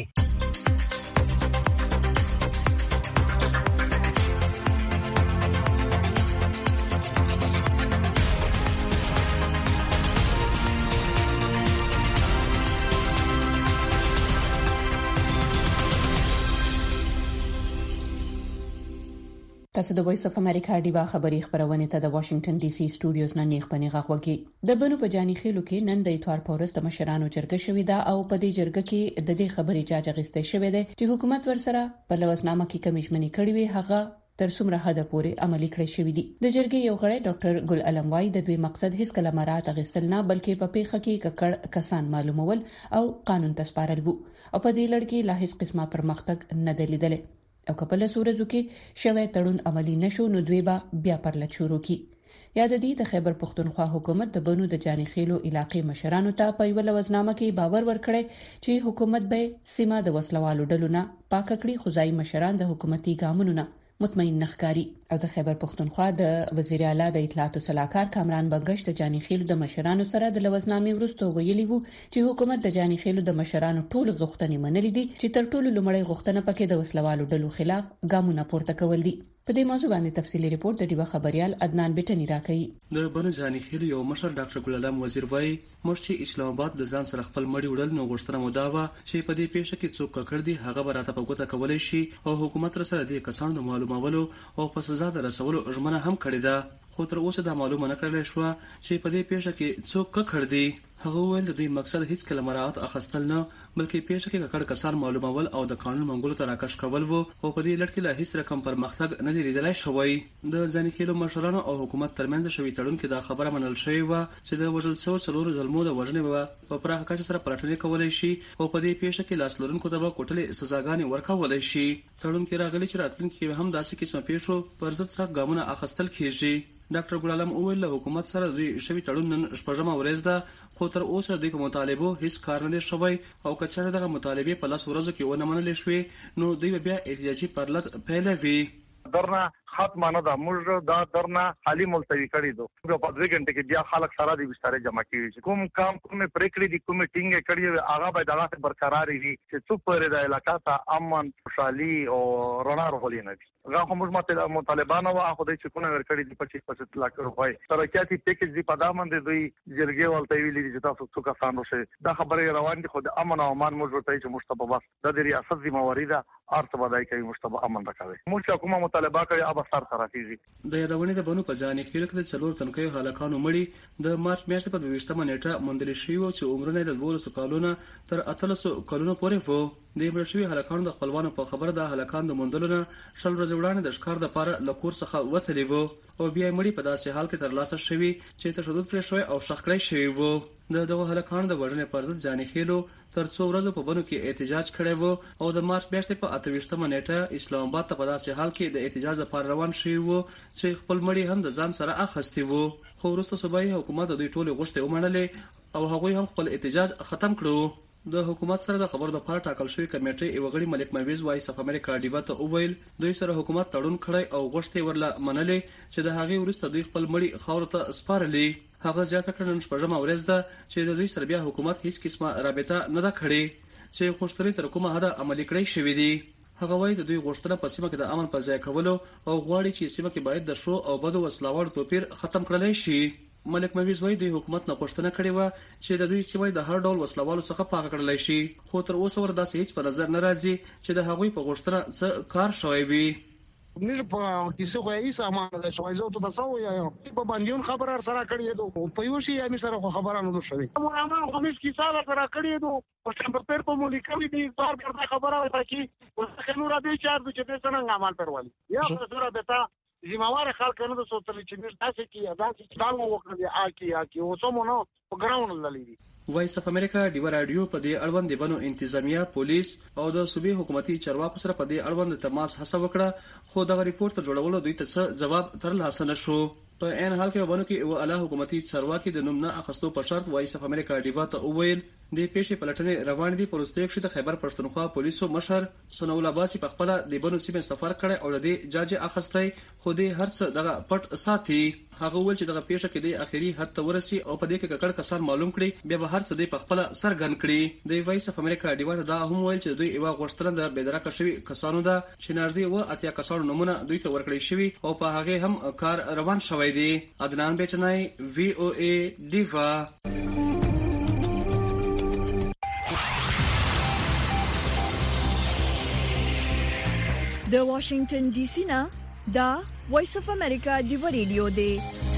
تاسو د وایس اف امریکا ډیوا خبری خبرونه ته د واشنگټن ډي سي سټوډیوز نه نیغ پنی غوږی. د بنو په جاني خېلو کې نن د اتوار پورس د مشرانو جرګه شوې ده او په دې جرګه کې د دې خبري جاج غسته شوې ده چې حکومت ورسره په لوسنامه کې کمیشمنی کړې وي هغه تر څومره حد پورې عملي کړی شوې دي. د جرګې یو غړی ډاکټر ګل علم وايي د دوی مقصد هیڅ کله مراد غستل نه بلکې په پیخه کې ککړ کسان معلومول او قانون ته سپارل وو او په دې لړ کې لا هیڅ قسمه پرمختګ نه دلیدل او کله سورزو کې شوی تړون عملی نشو نو دوی به بیا پرلط شروع کی. یاد دي د خیبر پختونخوا حکومت د بنو د جاني خېلو علاقې مشرانو ته په یو لوزنامه کې باور ورکړی چې حکومت به سیمه د وسلوالو ډلو نه پاک کړي، خدای مشران د حکومتي ګامونو نه مطمئن نخکاری. او د خیبر پختونخوا د وزیر اعلی د اطلاعات او صلاحکار کامران بنگش د جاني خېلو د مشرانو سره د لوزنامې ورستو ویلي وو چې حکومت د جاني خېلو د مشرانو ټول غوښتنې منلې دي چې تر ټولو لومړی غوښتنه پکې د وسلوالو ډلو خلاف ګامونه پورته کول دي. په دې موضوع باندې تفصیلی ریپورت د ډیوا خبريال عدنان بیٹنی راکړي. د بنو جاني خېلو یو مشر ډاکټر ګل علم وزیر وایي موږ چې اسلام آباد د ځان سره خپل مړی وړل نو غوښتنه مو دا و چې په دې پیښه کې څوک کړ دي هغه به راته په ګوته کولای شي او حکومت سره د کسانو د معلوماتو او په سزا د رسولو ژمنه هم کړې ده، خو تر اوسه دا معلومه نه کړل شو چې په دې پیښه کې څوک کړ دي. هغه ویل د دوی مقصد هیڅ کله مراعات اخستل نه بلکې پیښه کې کړه کسان معلومول او د قانون منګولو ته راکش کول وو او په دې لړ کې لا هیڅ رقم پرمختګ نه دی لیدلای شوی. د ځاني خېلو مشرانو او حکومت ترمنځ شوی تړون کې دا خبره منل شوې و چې د وژل شوو څلور ظلمو د وژنې په پراخه کچه سره پلټنې کولای شي او په دې پیښه کې لاس لرونکو ته کوټلې سزاګانې ورکولای شي. تړون کې راغلي چې راتلونکي کې هم داسې قسمه پیښو پر ضد سخت ګامونه اخیستل کیږي. ډاکټر ګل علم وویل حکومت سره د شوی تړون نن شپږمه ورځ ده خو تر اوسه د مطالبو هیڅ کار نه دی شوی او کچره دغه مطالبه په لاس ورځو کې ونه منل شوی نو دوی بیا احتجاجي پرلط پیلوي. درنه ختم نه ده موږ دا درنه خالی ملتوی کړی دو په 2 غنټه کې بیا خلک سره د بسترې جمع کیږي کوم کام کومه پریکړې دي کومه ټینګه کړی هغه به دغه برقرار وي چې څو پر د علاقې ته امن خوشحالي او رڼا راغلي نه وي. هغه موږ مطالبانو او خدای چې کومه ورکړي دي 25 لک روپۍ ترقیاتي پیکیج دی په دامن دي دوی جرګې ولته ویلي چې تاسو څو کسان وشه دا خبره روان دي خو د امن او امان موږ ورته چې مشتبه بس د ریاست ذمہواری ده ارته بدای کوي مشتبه امن راکوي. موږ کومه مطالبه کوي اب سر ترافیږي. د یادونې د بنو په جاني خېلو کې د څلور تنکیو هلاکانو مړي د مارچ میاشتې په 22مه نیټه موندل شوی و چې عمرونه د 12 کالونو تر 13 کالونو پورې وو. د مرشوي هلاکانو د خپلوانو په خبره د هلاکانو د موندلو نه شل ورځې وړاندې د ښکار د پاره لکور څخه وتلی وو او بیا مړي په داسې حال کې تر لاسه شوی چې تشدد پرې شوی او شخړې شوی وو. دغه هلاکانو د وژنې پر ضد جاني خېلو تر څو ورځې په بنو کې احتجاج کړی وو او د مارچ میاشتې په 28مه نیټه اسلام آباد ته په داسې حال کې د احتجاج لپاره روان شوی وو چې خپل مړي هم د ځان سره اخیستي وو. خو وروسته صوبایي حکومت د دوی ټولې غوښتنې ومنلې او هغوی هم خپل احتجاج ختم کړو. د حکومت سره د خبرو د پاره ټاکل شوی کمیټې یو غړي ملک مویز وایس اف امریکا ډیوا ته وویل دوی سره حکومت تړون کړی او غوښتنې ورله منلې چې د هغې وروسته دوی خپل مړي خاور ته سپارلې. هغه زیاته کړه نن شپږمه ورځ ده چې د دوی سره بیا حکومت هیڅ قسمه رابطه نه ده کړې چې غوښتنې تر کومه حد عملي کړې شوې دي. هغه وایي د دوی غوښتنه په سیمه کې د امن په ځای کولو او غواړي چې سیمه کې باید د شو او بدو وسلوالو توپیر ختم کړل شي. ملک مویز وایي د حکومت نه غوښتنه کړې و چې د دوی سیمه د هر ډول وسلوالو څخه پاک کړل شي خو تر اوسه ورته هیڅ په نظر نه راځي چې د هغوی په غوښتنه څه کار شوی وي. موږ په کیسه خو یې سامان د شوایزو ته تاسو یو په باندې خبره سره کړی دو په یو شی یې سره خبره نه شوي ما همیش کیسه سره کړی دو په څنګه په مولیکوي دي بار بار خبره وایي چې وسه نور دې چار د چې څنګه عمل پروالی یا سره دتا زموږه خلک نه سوچل چې موږ تاسو کې ادا چې دا وکړي آکی او سمونو په ګراوند للی وایس اف امریکا ډیو رادیو په دې اړوند د بنو انتظامیه پولیس او د صوبې حکومتي چارواکو سره په دې اړوند تماس هڅه وکړه خو دغه ریپورت تر جوړولو دوی ته جواب ترلاسه نشو په ان حال کې بنو کې او اعلی حکومتي چارواکي د نوم نه اخستو په شرط وایس اف امریکا ډیو ته وویل د پیښې پلټنې روان دي پروستیک شو د خیبر پښتونخوا پولیسو مشر سنول عباسي په خپل د بنو سیمه سفر کړي او د جاج اخستای خو د هرڅ دغه پټ ساتي هغه ول چې دغه پیښه کې د اخیری حد ته ورسي او په دې کې ککړ کسان معلوم کړي بیا به هرڅ د خپل سرګن کړي د وایس اف امریکا ډیو دا هم ویل چې دوی یو غوښتنه د بيدرکه شوی کسانو ده چې نږدې و اتیا کسانو نمونه دوی ته ورکړی شوی او په هغه هم کار روان شوی دی عدنان بیٹنای وی او ای دیوا د واشنگټن ډي سي نه دا وایس اف امریکا ډیو ریډیو دی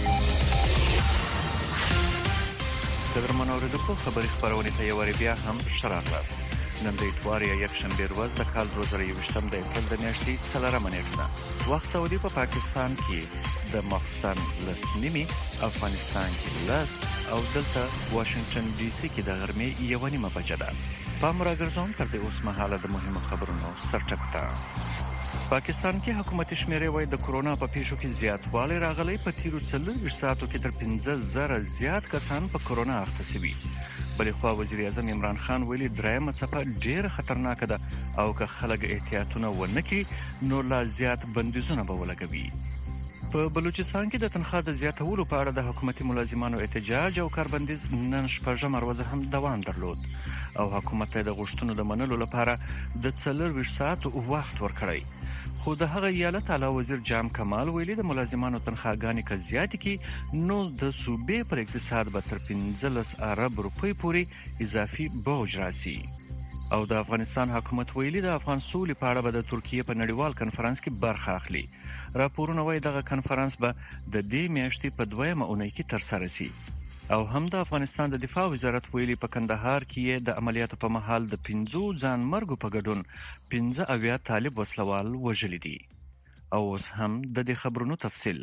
قدرمن اوریدونکو خبري خبرونه ته یو بیا هم شراغلاست نن د اتواریا یک شنبه ورځ د کال 2020 د اپریل د میاشتې 4 نیټه وخت سعودي په پاکستان کې د ماخستن لسنیمي افغانستان کې لس او دلته واشنگټن ډي سي کې د غرمې 1:30 بجې ده په مرګرزون تر دې اوس مهاله د مهمو خبرونو سرټکټه پاکستان کې حکومت شمیرې وایي د کورونا په پیښو کې زیاتوالی راغلی په تیرو 24 ساعتو کې تر 15,000 زیات کسان په کورونا اخته شوي بلې خوا وزیر اعظم عمران خان ویلي درېیمه څپه ډېره خطرناکه ده او که خلک احتیاطونه ونه کړي نو لا زیات بندیزونه به ولګوي په بلوچستان کې د تنخواه د زیاتولو په اړه د حکومتي ملازمانو احتجاج او کاربندیز نن شپږم ورځ هم دوام درلود او حکومت ته د غوښتنو د منلو لپاره د 24 ساعتو وخت ورکړی خو د هغه ایالت اعلی وزیر جام کمال ویلي د ملازمانو تنخواهګانې که زیاتې کی نو د صوبې پر اقتصاد به تر 15 ارب روپۍ پورې اضافي بوج راسي او د افغانستان حکومت ویلي د افغان سولې په اړه به د ترکیه په نړیوال کنفرانس کې برخه اخلي راپورونه وايي دغه کنفرانس به د دې میاشتې په 2مه اونۍ کې ترسره شي او هم د افغانستان د دفاع وزارت ویلي په کندهار کې د عملیاتو په مهال د 15 ځان مرګو په ګډون 15 طالب وسلوال وژلي دي او اوس هم د دې خبرونو تفصیل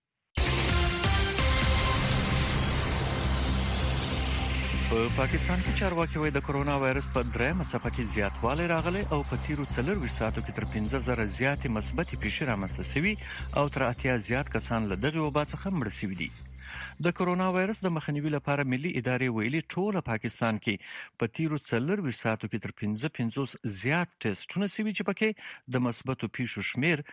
په پاکستان کې چارواکي وایي د کورونا وایرس په درېیمه څپه کې زیاتوالی راغلی او په تیرو 24 ساعتو کې تر 15,000 زیاتې مثبتې پیښې رامنځته شوي او تر 80 زیات کسان له دغې وبا څخه مړه شوي دي د کورونا وایرس د مخنیوي لپاره ملي ادارې ویلي ټوله پاکستان کې په تیرو 24 ساعتو کې تر 55 زیات ټیسټونه شوي چې پکې د مثبتو پیښو شمیر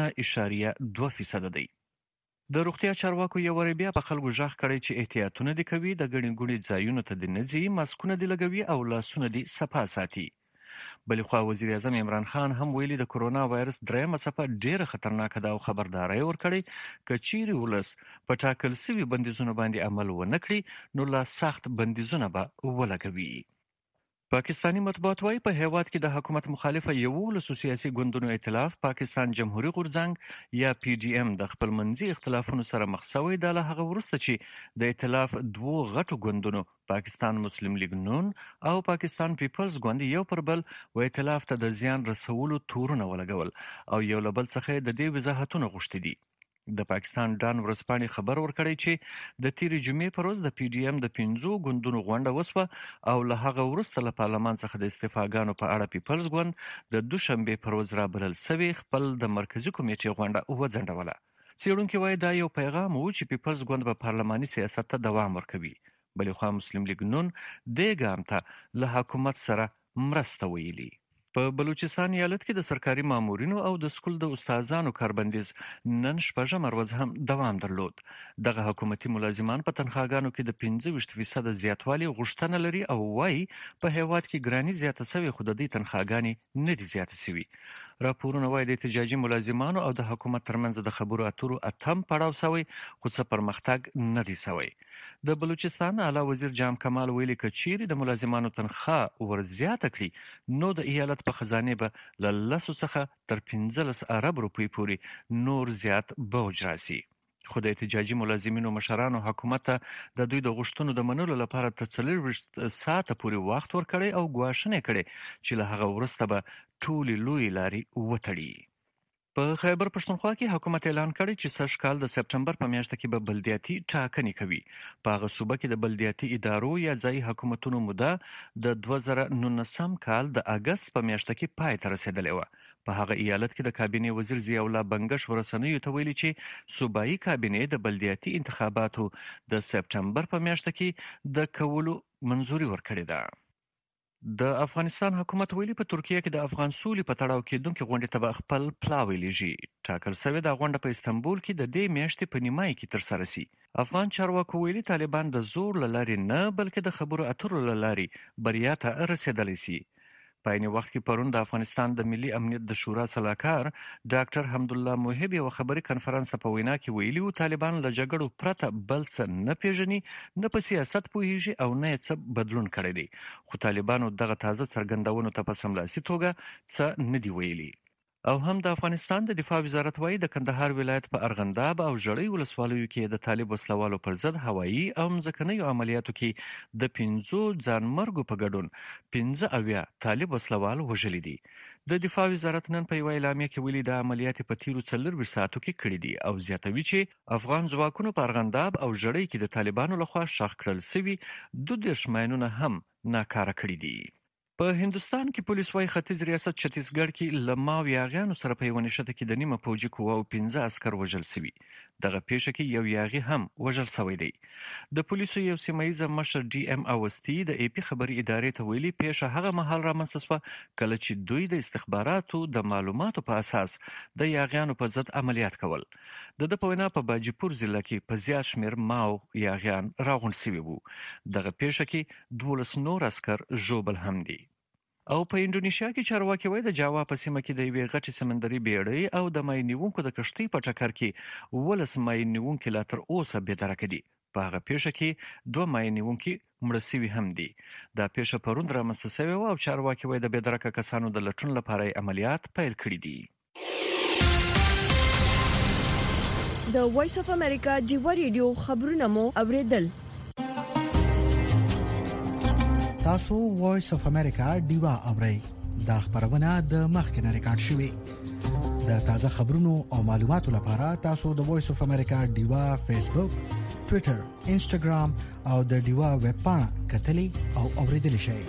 9.2% دی د روغتیا چارواکو یو ور بیا په خلکو ژغ کړی چې احتیاطونه دي کوي د ګڼې ګوڼې ځایونو ته د نځي ماسکونه دی لګوي او لاسونه دی صفا ساتي بلې خوا وزیر اعظم عمران خان هم ویلي د کورونا وایرس درېیمه څپه ډېره خطرناکه ده او خبرداری ورکړی که چیرې ولس په ټاکل شوي بندیزونو باندې عمل ونه کړي نو لا سخت بندیزونه به ولګوي پاکستانی مطبوعات وايي په هیواد کې د حکومت مخالفه یو سیاسي ګوندونو ائتلاف پاکستان جمهوریت غورځنګ یا پی ډی ایم د خپل منځي اختلافونو سره مخ شوی د هغه وروسته چې د ائتلاف دوه غټو ګوندونو پاکستان مسلم لیگ نون او پاکستان پیپلز ګوند یو پر بل و ائتلاف ته د زیان رسولو تورونه ولګول او یو لبل څخه د دې وضاحتونه غوښتي دي د پاکستان ډان ورځپاڼې خبر ورکړی چې د تیرې جمعې پر ورځ د پی ډی ایم د 15 ګوندونو غونډه وسوه او له هغه وروسته له پارلمان څخه د استعفاګانو په اړه پیپلز ګوند د دوشنبه پر ورځ رابلل سوي خپل د مرکزی کمیټې غونډه وځنډوله څېړونکي وایي دا یو پیغام و چې پیپلز ګوند په پارلماني سیاست ته دوام ورکوي بلې خوا مسلم لیگ نون دې ګام ته له حکومت سره مرسته ویلي په بلوچستان ایالت کې د سرکاري مامورینو او د سکول د استادانو کاربندیز نن شپږم ورځ هم دوام درلود دغه حکومتي ملازمان په تنخواهګانو کې د 15% زیاتوالی غوښتنه لري او وايي په هیواد کې ګرانی زیاته شوې خو د دې تنخواهګانې نه دي زیاته شوي راپورونه وايي د احتجاجي ملازمانو او د حکومت ترمنځ د خبرو اترو اتم پړاو شوی خو څه پرمختګ نه دی شوی د بلوچستان اعلی وزیر جام کمال ویلي چې چیرې د ملازمانو تنخواه ورزیاته کړي نو د ایالت وخت په خزانه به له 10 څخه تر 15 ارب روپۍ پورې نور زیات بوج راسي. خو د احتجاجي ملازمینو مشرانو حکومت ته د دوی د غوښتنو د منلو لپاره تر 40 ساعته پورې وخت ورکړی او ګواښنه کړې چې له هغه وروسته به ټولې لوی لارې وتړي. په خیبر پښتونخوا کې حکومت اعلان کړی چې سږ کال د سپټمبر په میاشت کې به بلدیاتي ټاکنې کوي. په هغه صوبه کې د بلدیاتي ادارو یا ځایي حکومتونو موده د 2019 کال د اگست په میاشت کې پای ته رسیدلې وه. په هغه ایالت کې د کابینې وزیر ضیاء الله بنګش ورسنیو ته ویلي چې صوبایي کابینې د بلدیاتي انتخاباتو د سپټمبر په میاشت کې د کولو منظوري ورکړې ده. د افغانستان حکومت ویلي په ترکیه کې د افغان سولې په تړاو کېدونکې غونډې ته به خپل پلاوی لیږي. ټاکل شوې دا غونډه په استانبول کې د دې میاشتې په نیمایي کې ترسره شي. افغان چارواکو ویلي طالبان د زور له لارې نه بلکې د خبرو اترو له لارې بریا ته رسېدلی شي. په عین وخت کې پرون د افغانستان د ملي امنیت د شورا سلاکار ډاکټر حمدالله موحب یو خبري کنفرانس ته په وینا کې ویلي و طالبان له جګړو پرته بل څه نه پیژني، نه په سیاست پوهیږي او نه یې څه بدلون کړی دی. خو طالبانو دغه تازه څرګندونو ته په سملاسي توګه څه نه دی ویلي. او هم د افغانستان د دفاع وزارت وايي د کندهار ولایت په ارغنداب او ژړۍ ولسوالیو کې د طالب وسلوالو پر ضد هوایي او مځکنیو عملیاتو کې د 5 ځانمرګو په ګډون 15 طالب وسلوال وژلي دي. د دفاع وزارت نن په یو اعلامیه کې ویلي د عملیات په تیرو 4 ساعتو کې کړي دي او زیاتوي چې افغان ځواکونو په ارغنداب او ژړۍ کې د طالبانو لخوا ښخ کړل شوي 22 ماینونه هم ناکاره کړي دي. په هندوستان کې پولیس وايي ختیځ ریاست چتیسګړ کې له ماو یاغیانو سره په یوه نښته کې د نیمه پوځي قوه او 15 عسکر وژل شوي. دغه پیښه کې یو یاغي هم وژل شوی دی. د پولیسو یو سیمه مشر ډي ام اوستي د ای پی خبري ادارې ته ویلي پیښه هغه مهال رامنځته شوه کله چې دوی د استخباراتو د معلوماتو په اساس د یاغیانو په ضد عملیات کول. د په وینا په باجیپور ضلع کې په زیات شمېر ماو یاغیان راغونډ شوي وو. دغه پیښه کې 12 نور عسکر ژوبل هم دي. او په انډونیشیا کې چارواکي وایي د جاوا په سیمه کې د یوې غټې سمندري بیړۍ او د مای نیونکو د کشتۍ په ټکر کې 12 مای نیونکي لا تر اوسه بېدرکه دي. په هغه پیښه کې 2 مای نیونکي مړه شوي هم دي. دا پیښه پرون رامنځته شوې وه او چارواکي وایي د بېدرکه کسانو د لټون لپاره عملیات پیل کړي دي. د وایس اف امریکا ډیوا ریډیو خبرونه مو اوریدل. تاسو وایس اف امریکا ډیوا اورئ. دا خبرونه د مخکنه ریکارډ شوې. د تازه خبرونو او معلوماتو لپاره تاسو د وایس اف امریکا ډیوا فیسبوک، ټوئیټر، انسټاګرام او د ډیوا ویب پاڼه کتلي او اوریدلی شئ.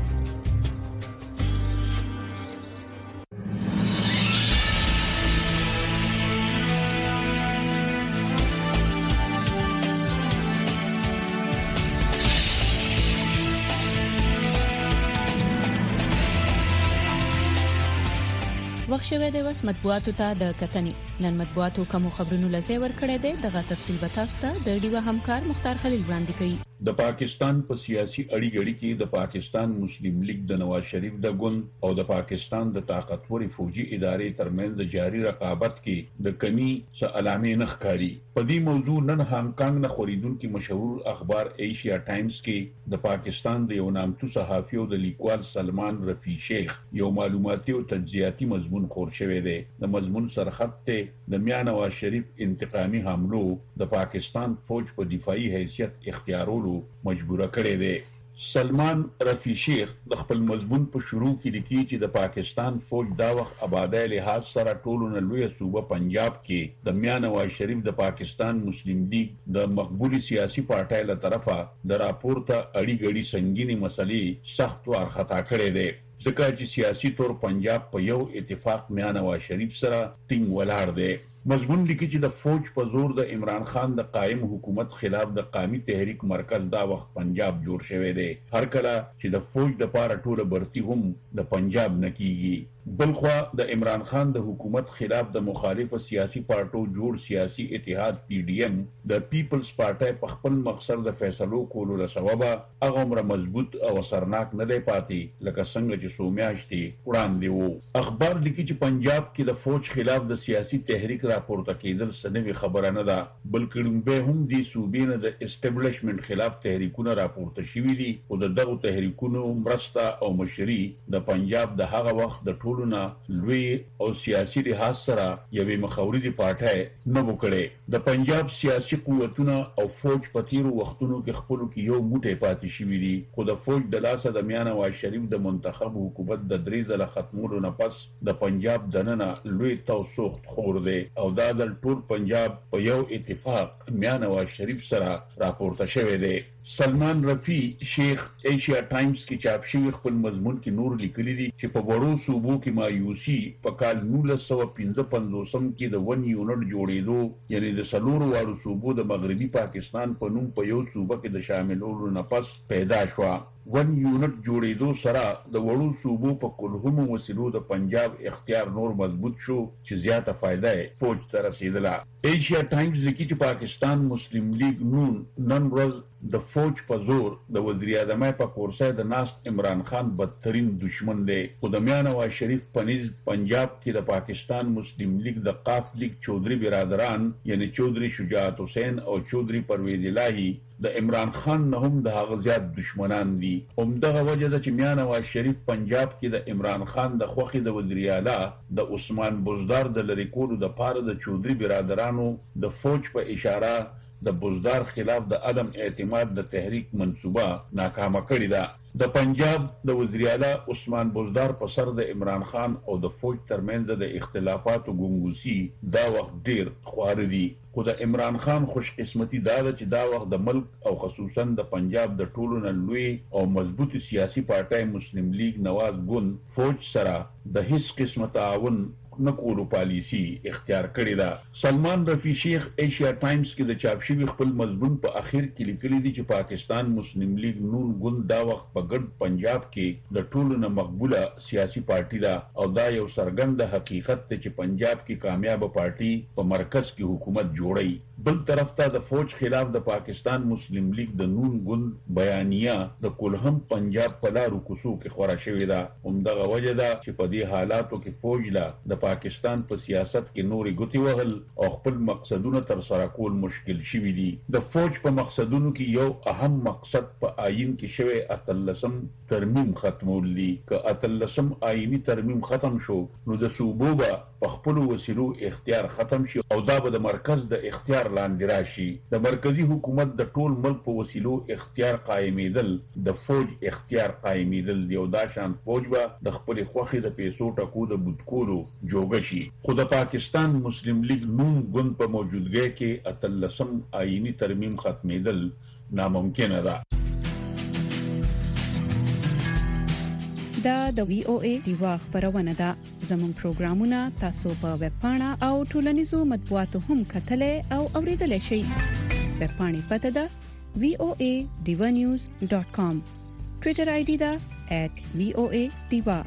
وخت شوه د وس مطبوعاتو ته د کتنې نن مطبوعاتو کوم خبرونو لزی ور کړی دی دغه تفصیل به تاسو ته د ډیوا همکار مختار خلیل وړاندې کوي. د پاکستان په سیاسي اړیګړي کې د پاکستان مسلم لیگ د نواز شریف د ګوند او د پاکستان د طاقتوري فوجي ادارې ترمنځ د جاري رقابت کې د کمی څه علامې نخکاری. په دې موضوع نن هانګ کانګ نه خوریدونکو مشهور اخبار ایشیا ټایمز کې د پاکستان د یو نامتو صحافي او د لیکوال سلمان رفیع شیخ یو معلوماتي او تجزیاتي مضمون خور شوی دی. د مضمون سرخط ته د میاں نواز شریف انتقامي حملو د پاکستان فوج په دفاعي حیثیت اختیارولو مجبوره کړی دی. سلمان رفیع شیخ د خپل مضمون په شروع کې لیکي چې د پاکستان فوج دا وخت آبادی لحاظ سره ټولو نه لوی صوبه پنجاب کې د میاں نواز شریف د پاکستان مسلم لیگ د مقبولي سیاسي پارټۍ له طرفه د راپورته اړیګړي سنگینی مسلې سخت وارخطا کړی دی. ځکه چې سیاسي تور پنجاب په یو اتفاق میاں نواز شریف سره ټینګ ولاړ دی. مضمون لیکي چې د فوج په زور د عمران خان د قائم حکومت خلاف د قومي تحریک مرکز دا وخت پنجاب جوړ شوی دی. هر کله چې د فوج د پاره ټوله برتی هم د پنجاب نکیږي. بلخوا د عمران خان د حکومت خلاف د مخالف سیاسي پارټو جوړ سیاسي اتحاد پی ډی ایم د پیپلز پارټي په خپل مقصد د فیصلو کولو له سببه هغه عمر مضبوط او اثرناک نه دی پاتې لکه څنګه چې سومیاشتي وړاندې وو. اخبار لیکي چې پنجاب کې د فوج خلاف د سیاسي تحریک راپورته کېدل سنوي خبره نه ده، بلکې لومبه هم دي صوبې نه د اسټابلیشمنت خلاف تحریکونه راپورته شوي دي او دغه تحریکونو مرسته او مشري د پنجاب د هغه وخت د ټولو نه لوی او سیاسي لحاظ سره یوې مخاوري پارټۍ نه وکړي. د پنجاب سیاسي قوتونه او فوج په تیرو وختونو کې خپل کې یو موټی پاتې شوي دي، خو د فوج د لاسه د میاں نواز شریف د منتخب حکومت د درې ځله ختمولو نه پس د پنجاب دننه لوی توسوخت خور دی او دا د ټول پنجاب په یو اتفاق میاں نواز شریف سره راپورته شوی دی. سلمان رفیع شیخ ایشیا ټایمز کې چاپ شوی خپل مضمون کې نور لیکلي دي چې په وړو صوبو کې مایوسی په کال 1955 کې د ون یونټ جوړېدو یعنی د سلور واړو صوبو د مغربي پاکستان په نوم په یو صوبه کې د شاملولو نه پس پیدا شو. ون یونټ جوړېدو سره د وړو صوبو په کلهمو وسیلو د پنجاب اختیار نور مضبوط شو چې زیاته فائدہ فوج ته رسیدله. ایشیا ټایمز لیکي چې پاکستان مسلم لیگ نون نن ورځ د فوج په زور د وزیر اعظم په کورسۍ د ناست عمران خان بدترین دشمن دی. خو د میاں نواز شریف پنځ پنجاب کې د پاکستان مسلم لیگ د قاف لیگ چودھری برادران یعنی چودھری شجاعت حسین او چودھری پرویز الہی د عمران خان نه هم د هغه زیات دشمنان دي. همدغه وجه ده چې میاں نواز شریف پنجاب کې د عمران خان د خوخي د وزیر اعلی د عثمان بزدار د لری کولو د پاره د چودھری برادرانو د فوج په اشاره د بزدار خلاف د عدم اعتماد د تحریک منصوبه ناکامه کړې ده. د پنجاب د وزیر اعلی عثمان بزدار په سر د عمران خان او د فوج ترمنځ د اختلافاتو ګنګوسی دا وخت ډیر خوار دي. خو د عمران خان خوش قسمتي دا ده چې دا وخت د ملک او خصوصا د پنجاب د ټولو نه لوی او مضبوطی سیاسي پارټۍ مسلم لیگ نواز ګوند فوج سره د هیڅ قسمه تعاون نکولو پالیسی اختیار کړی ده. سلمان رفیع شیخ ایشیا ټایمز کې د چاپ شوی خپل مضمون په اخر کې لیکلي دي چې پاکستان مسلم لیگ نون ګوند دا وخت په ګډ پنجاب کې د ټولو نه مقبوله سیاسي پارټي ده او دا یو څرګند حقیقت دی چې پنجاب کې کامیاب پارټي په مرکز کې حکومت جوړي. بل طرف ته د فوج خلاف د پاکستان مسلم لیگ د نون ګوند بیانیه د کلهم پنجاب په لارو کوڅو کې خورا شوې ده. همدغه وجه ده چې په دې حالاتو کې فوج لا د پاکستان په سیاست کې نوري ګوتې وهل او خپل مقصدونه تر سره کول مشکل شوي دي. د فوج په مقصدونو کې یو اهم مقصد په آئین کې شوی اتلسم ترمیم ختمول دي. که اتلسم آئینی ترمیم ختم شو نو د صوبو به په خپل وسیلو اختیار ختم شي او دا به د مرکز د اختیار لاندې راشي. د مرکزی حکومت د ټول ملک په وسیلو اختیار قائمیدل د فوج اختیار قائمیدل دی او دا شان فوج به د خپل خوخي د پیسو ټکو د بوتکولو جوړ شي. خو د پاکستان مسلم لیگ نون ګوند په موجودګۍ کې اتلسم آئینی ترمیم ختمیدل ناممکن ده. دا د وی او ای دیوا خبرونه ده. زموږ پروګرامونه تاسو په ویب پاڼه او ټولنیزو مطبوعاتو هم کتلای او اوریدلای شئ. ویب پاڼې پته ده voanews.com. ټوئیټر آی ډي ده @voadiva.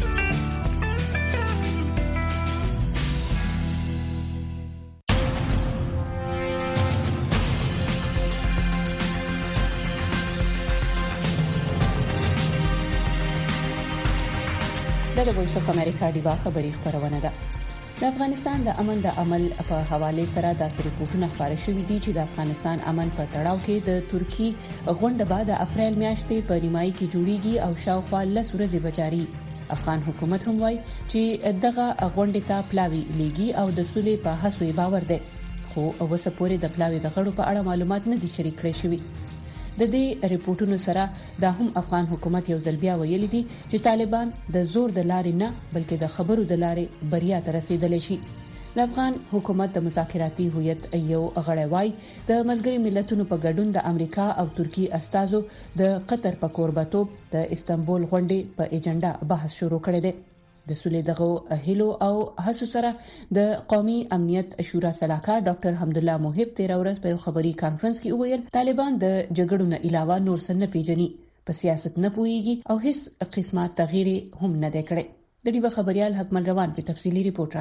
د وایس اف امریکا دیوا خبری خبرونه ده. د افغانستان د امن د عمل په حواله سره د ریپورتونو خبره شوې دي چې د افغانستان امن په تړاو کې د ترکی غونډه بعد د اپریل میاشتې په نیمایي کې جوړیږي او شاوخوا 10 ورځې بچاري. افغان حکومت هم وایي چې دغه غونډه ته پلاوی لیږي او د سولې په هڅو باور ده. خو اوسه پورې د پلاوی د غړو په اړه معلومات نه دي شریک کړي شوی. د دې ریپورتونو سره د هم افغان حکومت یو ځل بیا ویلي دي چې طالبان د زور د لارې نه بلکې د خبرو د لارې بریا ته رسیدلی شي. د افغان حکومت د مذاکراتي هویت یو غړی وای د ملګری ملتونو په ګډون د امریکا او ترکی استازو د قطر په کوربتوب د استنبول غونډې په ایجنډا بحث شروع کړی دی. د سولې دغه هیلو او هڅو سره د قومي امنیت شورا سلاکار ډاکټر حمدالله محب 13 ورځ په خبري کانفرنس کې وویل طالبان د جګړو نه علاوه نور څه نه پیژني، په سیاست نه پوهیږي او هیڅ قسمه تغییر هم نه دی کړی. د دې خبريال حکمل روان په تفصیلی ریپورت راکړي.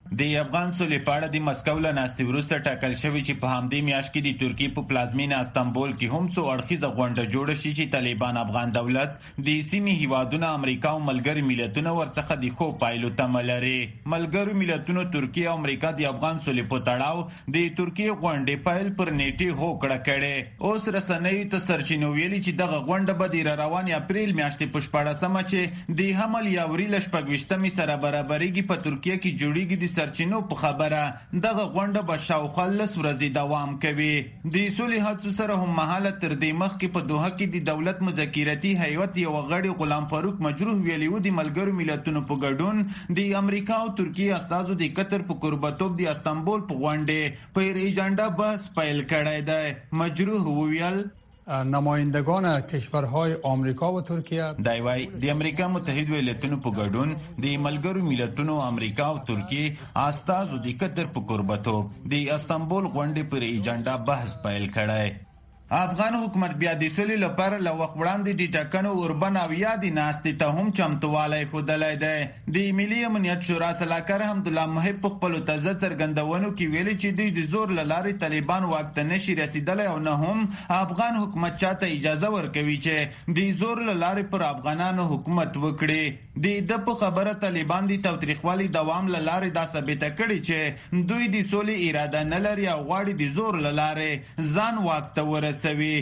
د افغان سولې په اړه د مسکو له ناستې وروسته ټاکل شوی چې په همدې میاشت کې د ترکیې په پلازمینه استانبول کې هم څو اړخیزه غونډه جوړه شي چې طالبان افغان دولت د سیمې هیوادونو امریکا او ملګري ملتونو ورڅخه د ښو پایلو تمه لري. ملګرو ملتونو ترکیې او امریکا د افغان سولې په تړاو د ترکیې غونډې پیل پر نیټه هوکړه کړې. اوس رسنیو ته سرچینو ویلي چې دغه غونډه به د روانې اپریل میاشتې په 14مه چې د حمل یا وریل 28مې سره برابرېږي په ترکیې کې جوړیږي. د سرچینو په خبره دغه غونډه به شاوخوا 10 ورځې دوام کوي. د سولې هڅو سره هم مهاله تر دې مخکې په دوحه کې د دولت مذاکراتي هیئت یو غړي غلام فاروق مجروح ویلي و د ملګرو ملتونو په ګډون د امریکا او ترکیې استازو د قطر په قربتوب د استانبول په غونډه پر ایجنډا بحث پیل کړی دی. مجروح وویل نمایندگان کشورهای آمریکا و ترکیه دایوي د امریکا متحده ایالاتونو په ګډون د ملګرو ملتونو امریکا او ترکیې استازو د قطر په قربتوب د استانبول غونډې پر ایجنډا بحث پیل کړی. افغان حکومت بیا د سولې لپاره له وخت وړاندې د ټاکنو اوربن او یادې ناستې ته هم چمتووالی ښودلی دی. د ملي امنیت شورا سلاکار حمدالله محب په خپلو تازه څرګندونو کې ویلي چې دوی د زور له لارې طالبان واک ته نشي رسېدلی او نه هم افغان حکومت چاته اجازه ورکوي چې د زور له لارې پر افغانانو حکومت وکړي. د په خبره طالبان د تاوتریخوالي دوام له لارې دا ثابته کړي چې دوی د سولې اراده نه لري او غواړي د زور له لارې ځان واک ته ورسوي.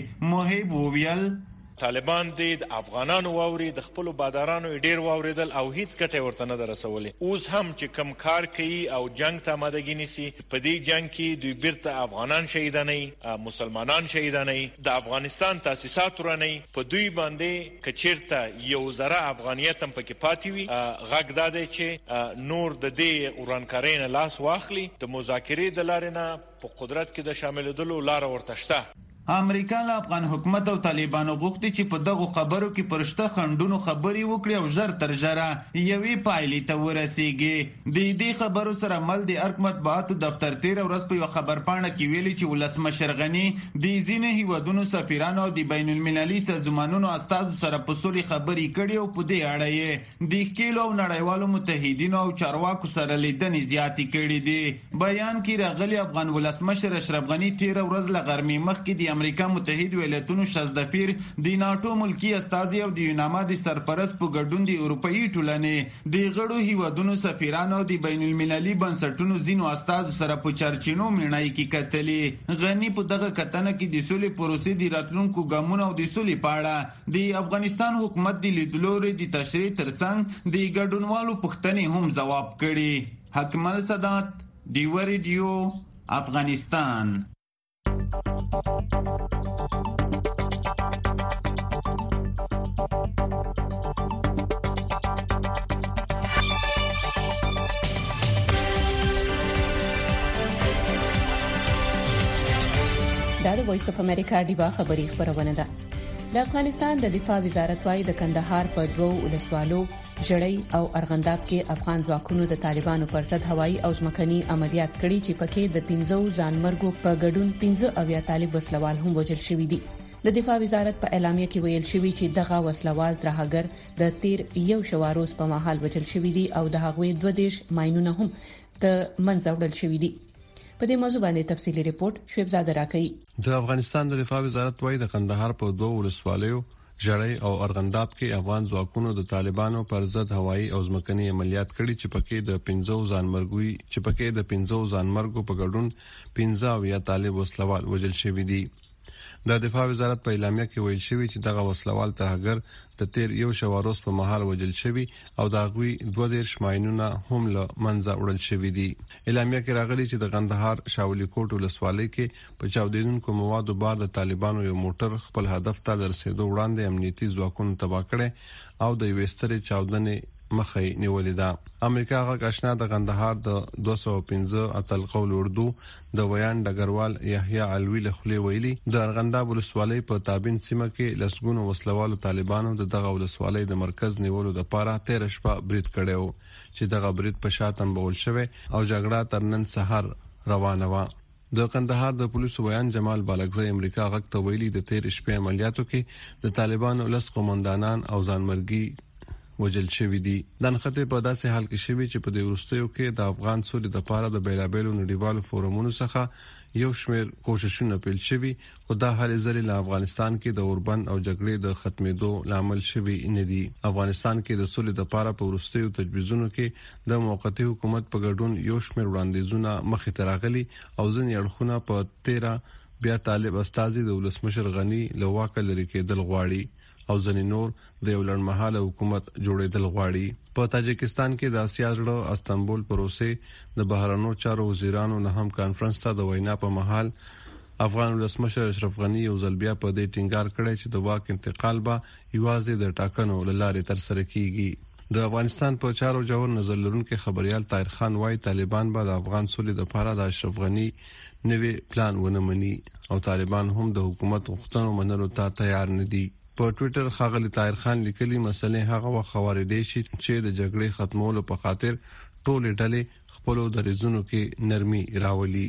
محب وویل طالبان د افغانانو واوري د خپل بادارانو ډیر واوریدل او هیڅ ګټه ورته نه درسولې. اوس هم چې کم کار کوي او جنگ ته آمادګي نیسي په دې جنگ کې دوی بیرته افغانان شهیداني مسلمانان شهیداني د افغانستان تاسیسات ورني په دوی باندې کچیرته یو ذره افغانیت هم پکې پاتې وي. غږ دا دی چې نور د دې ورانکارۍ نه لاس واخلي د مذاکرې د لارې نه په قدرت کې د شاملېدلو لاره ورته شته. امریکا له افغان حکومت او طالبانو غوښتي چې په دغه خبرو کې پرشته خندونو خبري وکړي او ژر تر ژره یوې پایلې ته ورسیږي. د دې خبرو سره مل د ارګ مطبوعاتو دفتر تیر ورځ په یو خبرپاڼه کې ویلي چې ولسمشر غني د ځینې هیوادونو سفیرانو او د بین المللي سازمانونو استازو سره په سولې خبرې کړي او په دې اړه یې د ښکېلو او نړیوالو متحدینو او چارواکو سره لیدنې زیاتې کړي دي. بیان کې راغلي افغان ولسمشر اشرف غني تیر ورځ له غرمې مخکې د امریکا متحده ایالاتونو شزدفیر د ناتو ملکی استازي او د یوناما د سرپرست په ګډون د اروپאי ټولنې د غړو هیوادونو سفیرانو او د بین المللي بنسټونو ځینو استازو سره په چرچینو میړنۍ کې کتلې. غني په دغه کتنه کې د سولې پروسې د راتلونکو ګامونو او د سولې په اړه د افغانستان حکومت د لیدلوري د تشریح ترڅنګ د ګډونوالو پوښتنې هم ځواب کړي. حکمل صدات دیو ریډیو افغانستان. دا د وایس اف امریکا ډیوا خبری خبرونه ده. د افغانستان د دفاع وزارت وايي د کندهار په 2 ولسوالو جړی او ارغنداب کې افغان ځواکونو د طالبانو پر ضد هوایي او ځمکني عملیات کړي چې پکې د 15 ځانمرګو په ګډون 15 طالب وسلوال هم وژل شوي دي. د دفاع وزارت په اعلامیه کې ویل شوی چې دغه وسلوال ترهګر د تیر یو شواروز په مهال وژل شوي دي او د هغوی 2 ماينونه هم ته منځ وړل شوي دي. په دې موضوع باندې تفصيلي ریپورت شعیب زاده راکړي. د افغانستان د دفاع وزارت وايي د کندهار په 2 ولسوالیو جړی او ارغنداب کې افغان ځواکونو د طالبانو پر ضد هوایي او ځمکني عملیات کړي چې پکې د 15 ځانمرګو په ګډون 15 طالب وسلوال وژل شوي دي. د دفاع وزارت په اعلامیه کې ویل شوی چې دغه وسلوال ترهګر د تیر یو شواروز په مهال وژل شوی او د غوي 2 ماينونه هم له منځه وړل شوی دي. اعلامیه کې راغلي چې د غندهار شاولي کوټ ولسوالۍ کې په چاودیدونکو موادو بعد د طالبانو یو موټر خپل هدف ته رسیدو وړاندې امنیتي ځواکونو تباه کړي او د وستري چاودنې مخې نیولې ده. امریکا غږ آشنا د غندهار د 215 اتل قول اردو د ویان ډګروال یحیی علوی له خلی ویلي د ارغنداب ولسوالۍ په تابین سیمه کې لسګونو وسلوالو طالبانو د دغه ولسوالۍ د مرکز نیولو لپاره 13 شپه برید کړو چې دغه برید په شاتم بول شوی او جګړه تر نن سحر روانه و. د کندهار د پولیسو ویان جمال بالغزی امریکا غږ ته ویلي د 13 شپې عملیاتو کې د طالبانو لس قومندانان او ځانمرګي وجل شوی دي. د نښتې په داسې حال کې شوی چې په دې وروستیو کې د افغان سولې د پاره د بیلابېلو نړیوالو فورمونو څخه یو شمېر کوششونه پیل شوي، خو دا هلې ځلې له افغانستان کې د اوربند او جګړې د ختمېدو لامل شوي نه دي. افغانستان کې د سولې د پاره په وروستیو تجویزونو کې د موقتی حکومت په ګډون یو شمېر وړاندیزونه مخې ته راغلي او ځینې اړخونه په 13 بیا طالب استازي د ولسمشر غنی له واکه لري کېدل غواړي او ځینې نور د یو لړمحاله حکومت جوړېدل غواړي. په تاجکستان کې د آسیا زړه استانبول پروسې د بهرنیو چارو وزیرانو نه هم کانفرنس ته د وینا په محل افغان ولسمشر اشرف غنی یو ځل بیا په دې ټینګار کړی چې د واک انتقال به یوازې د ټاکنو له لارې ترسره کیږي. د افغانستان په چارو جوړ نظر لرونکي خبريال طاهر خان وايي طالبان به د افغان سولې د لپاره د اشرف غنی نوې پلان ونه مني او طالبان هم د حکومت غوښتنو منلو ته تیار نه دي. په ټوئیټر ښاغلي طاهر خان لیکلي مسلې هغه وخت واردې شي چې د جګړې ختمولو په خاطر ټولې ډلې خپلو دریځونو کې نرمي راولي.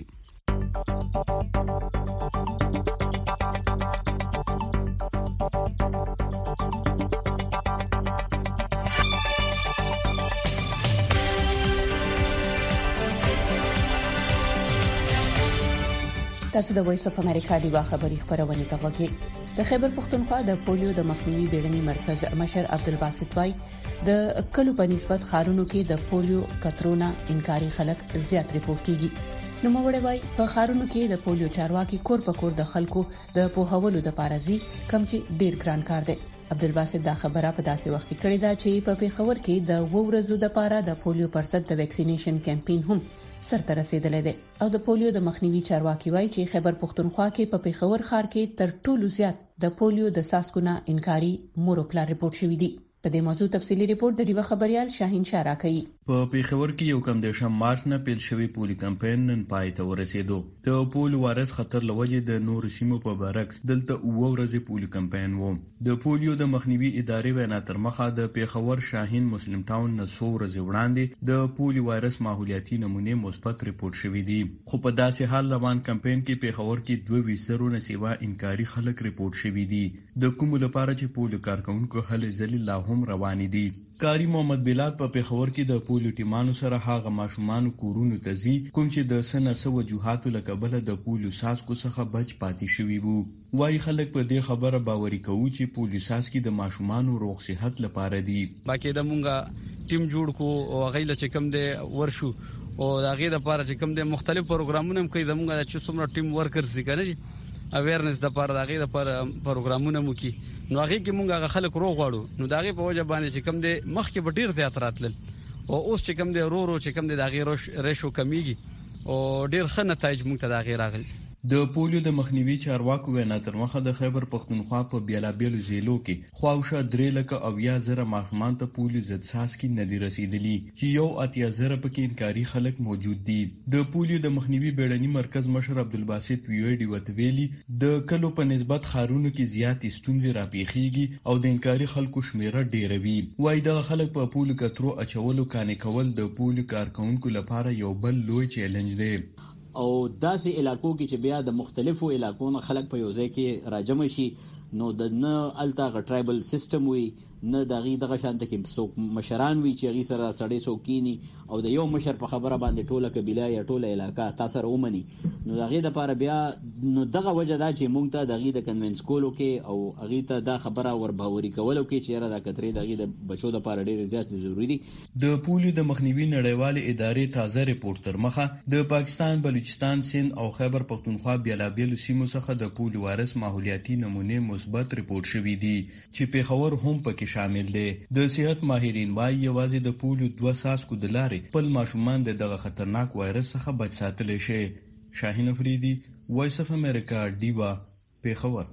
تاسو د وایس اف امریکا دی خبري خبرونه ته وګورئ. د خیبر پختونخوا د پولیو د مخنیوي بیړني مرکز مشر عبدالباسط وای د کلو په نسبت خارونو کې د پولیو کترونه انکاري خلک زیات ریپورت کیږي. نو موږ وای په خارونو کې د پولیو چارواکي کور په کور د خلکو د پوهولو د پارازي کم چې ډیر ګران کار دی. عبدالباسط دا خبره په داسې وخت کې کړې ده چې په پیښور کې د ورځو د پاره د پولیو پر ضد د ویکسینیشن کمپاین هم سرته رسیدلې ده او د پولیو د مخنیوي چارواکي وایي چې خیبر پختونخوا کې په پیښور ښار کې تر ټولو زیات د پولیو د ساسکونه انکاري موروپلا ریپورت شوې دي. په دې موضوع تفصیلی ریپورت د ډیوه خبريال شاهین شاه راکوي. په پیښور کې یو کم د مارچ نه پیل شوی پولی کمپاین نن پای ته ورسېدو. د پول وایرس خطر لوجه د نور سیمو په برعکس دلته ورځې پولی کمپاین وو. د پولیو د مخنیوي ادارې وینا تر مخه د پیښور شاهین مسلم ټاون نه څو ورځې وړاندې د پولی وایرس ماحولیاتي نمونه مثبت ریپورت شوې دي. خو په داسې حال روان کمپاین کې پیښور کې 22 زره سیوا انکاري خلک ریپورت شوې دي. د کوم لپاره چې پولیو کارکونکو هلې ځلې لا هم روان دي. کاری محمد بلال په پیښور کې د پولیو ټیمانو سره هغه ماشومان کورونو ته ځي کوم چې د سنسو وجوهاتو لکبله د پولیو ساسکو څخه بچ پاتې شوي وو. وايي خلک په دې خبره باوري کوي چې پولیو ساسکي د ماشومانو روغ صحت لپاره دي. باقي د مونږه ټیم جوړ کو او غیله چې کم دی ورشو او دا غي د لپاره چې کم دی مختلف پروګرامونه هم کوي د مونږه چې څومره ټیم ورکرز دي کنه اویرنس د لپاره دا غي د لپاره پروګرامونه مو کی نو هغه کې مونږه خلک روغ غواړو نو داغه په وجه باندې چې کم دی مخکې به ډیر زیات راتلل او اوس چې کم دی ورو چې کم دی داغه ریشو کمیږي او ډیر ښه نتایج مونږ ته داغه راغلي. د پولیو د مخنیوي چارواکو وینا تر مخه د خیبر پختونخوا په بیلابیلو ضلعو کې خواوشه 3,000 ماشومان ته پولیو ضد ساسکي نه دي رسیدلي چې یو 80,000 پکې انکاري خلک موجود دي. د پولیو د مخنیوي بیړني مرکز مشر عبدالباسط ویوډي وتویلی د کلو په نسبت خارونو کې زیات ستونزې راپېخيږي او د انکاري خلکو شمیره ډیره وي. وایي د خلک په پولیو کترو اچولو کانې کول د پولیو کارکونکو لپاره یو بل لوی چیلنج دی. او داسې علاقو کې چې بیا د مختلفو علاقو نه خلک په یو ځای کې راجمع شي نو د نه التا غ ټرایبل سیستم وي نه دغه شانته کې څوک مشران وي چې غي سره سړی سوکینی او د یو مشر په خبره باندې ټوله قبيله یا ټوله علاقہ تاسو سره ومني نو دغه د لپاره بیا نو دغه وجه دا چې مونږ ته دغه د کنوینس کولو کې او هغه ته دا خبره ورباوري کولو کې چې را د کترې دغه د بچو د لپاره ډیر زیات ضروری دي. د پولیو د مخنیوي نړیوال ادارې تازه ریپورت تر مخه د پاکستان بلوچستان سند او خیبر پختونخوا بیلابیلو سیمو څخه د پولیو وایرس ماحولیاتي نمونه مثبت ریپورت شوې دي چې پیښور هم پکې شامل دي. د صحت ماهرین وايي یوازې د پولیو 2 ساسکو د لارې خپل ماشومان دغه خطرناک وایرس څخه بچ ساتلی شي. شاهین افریدي وایس اف امریکا دیوا پیښور.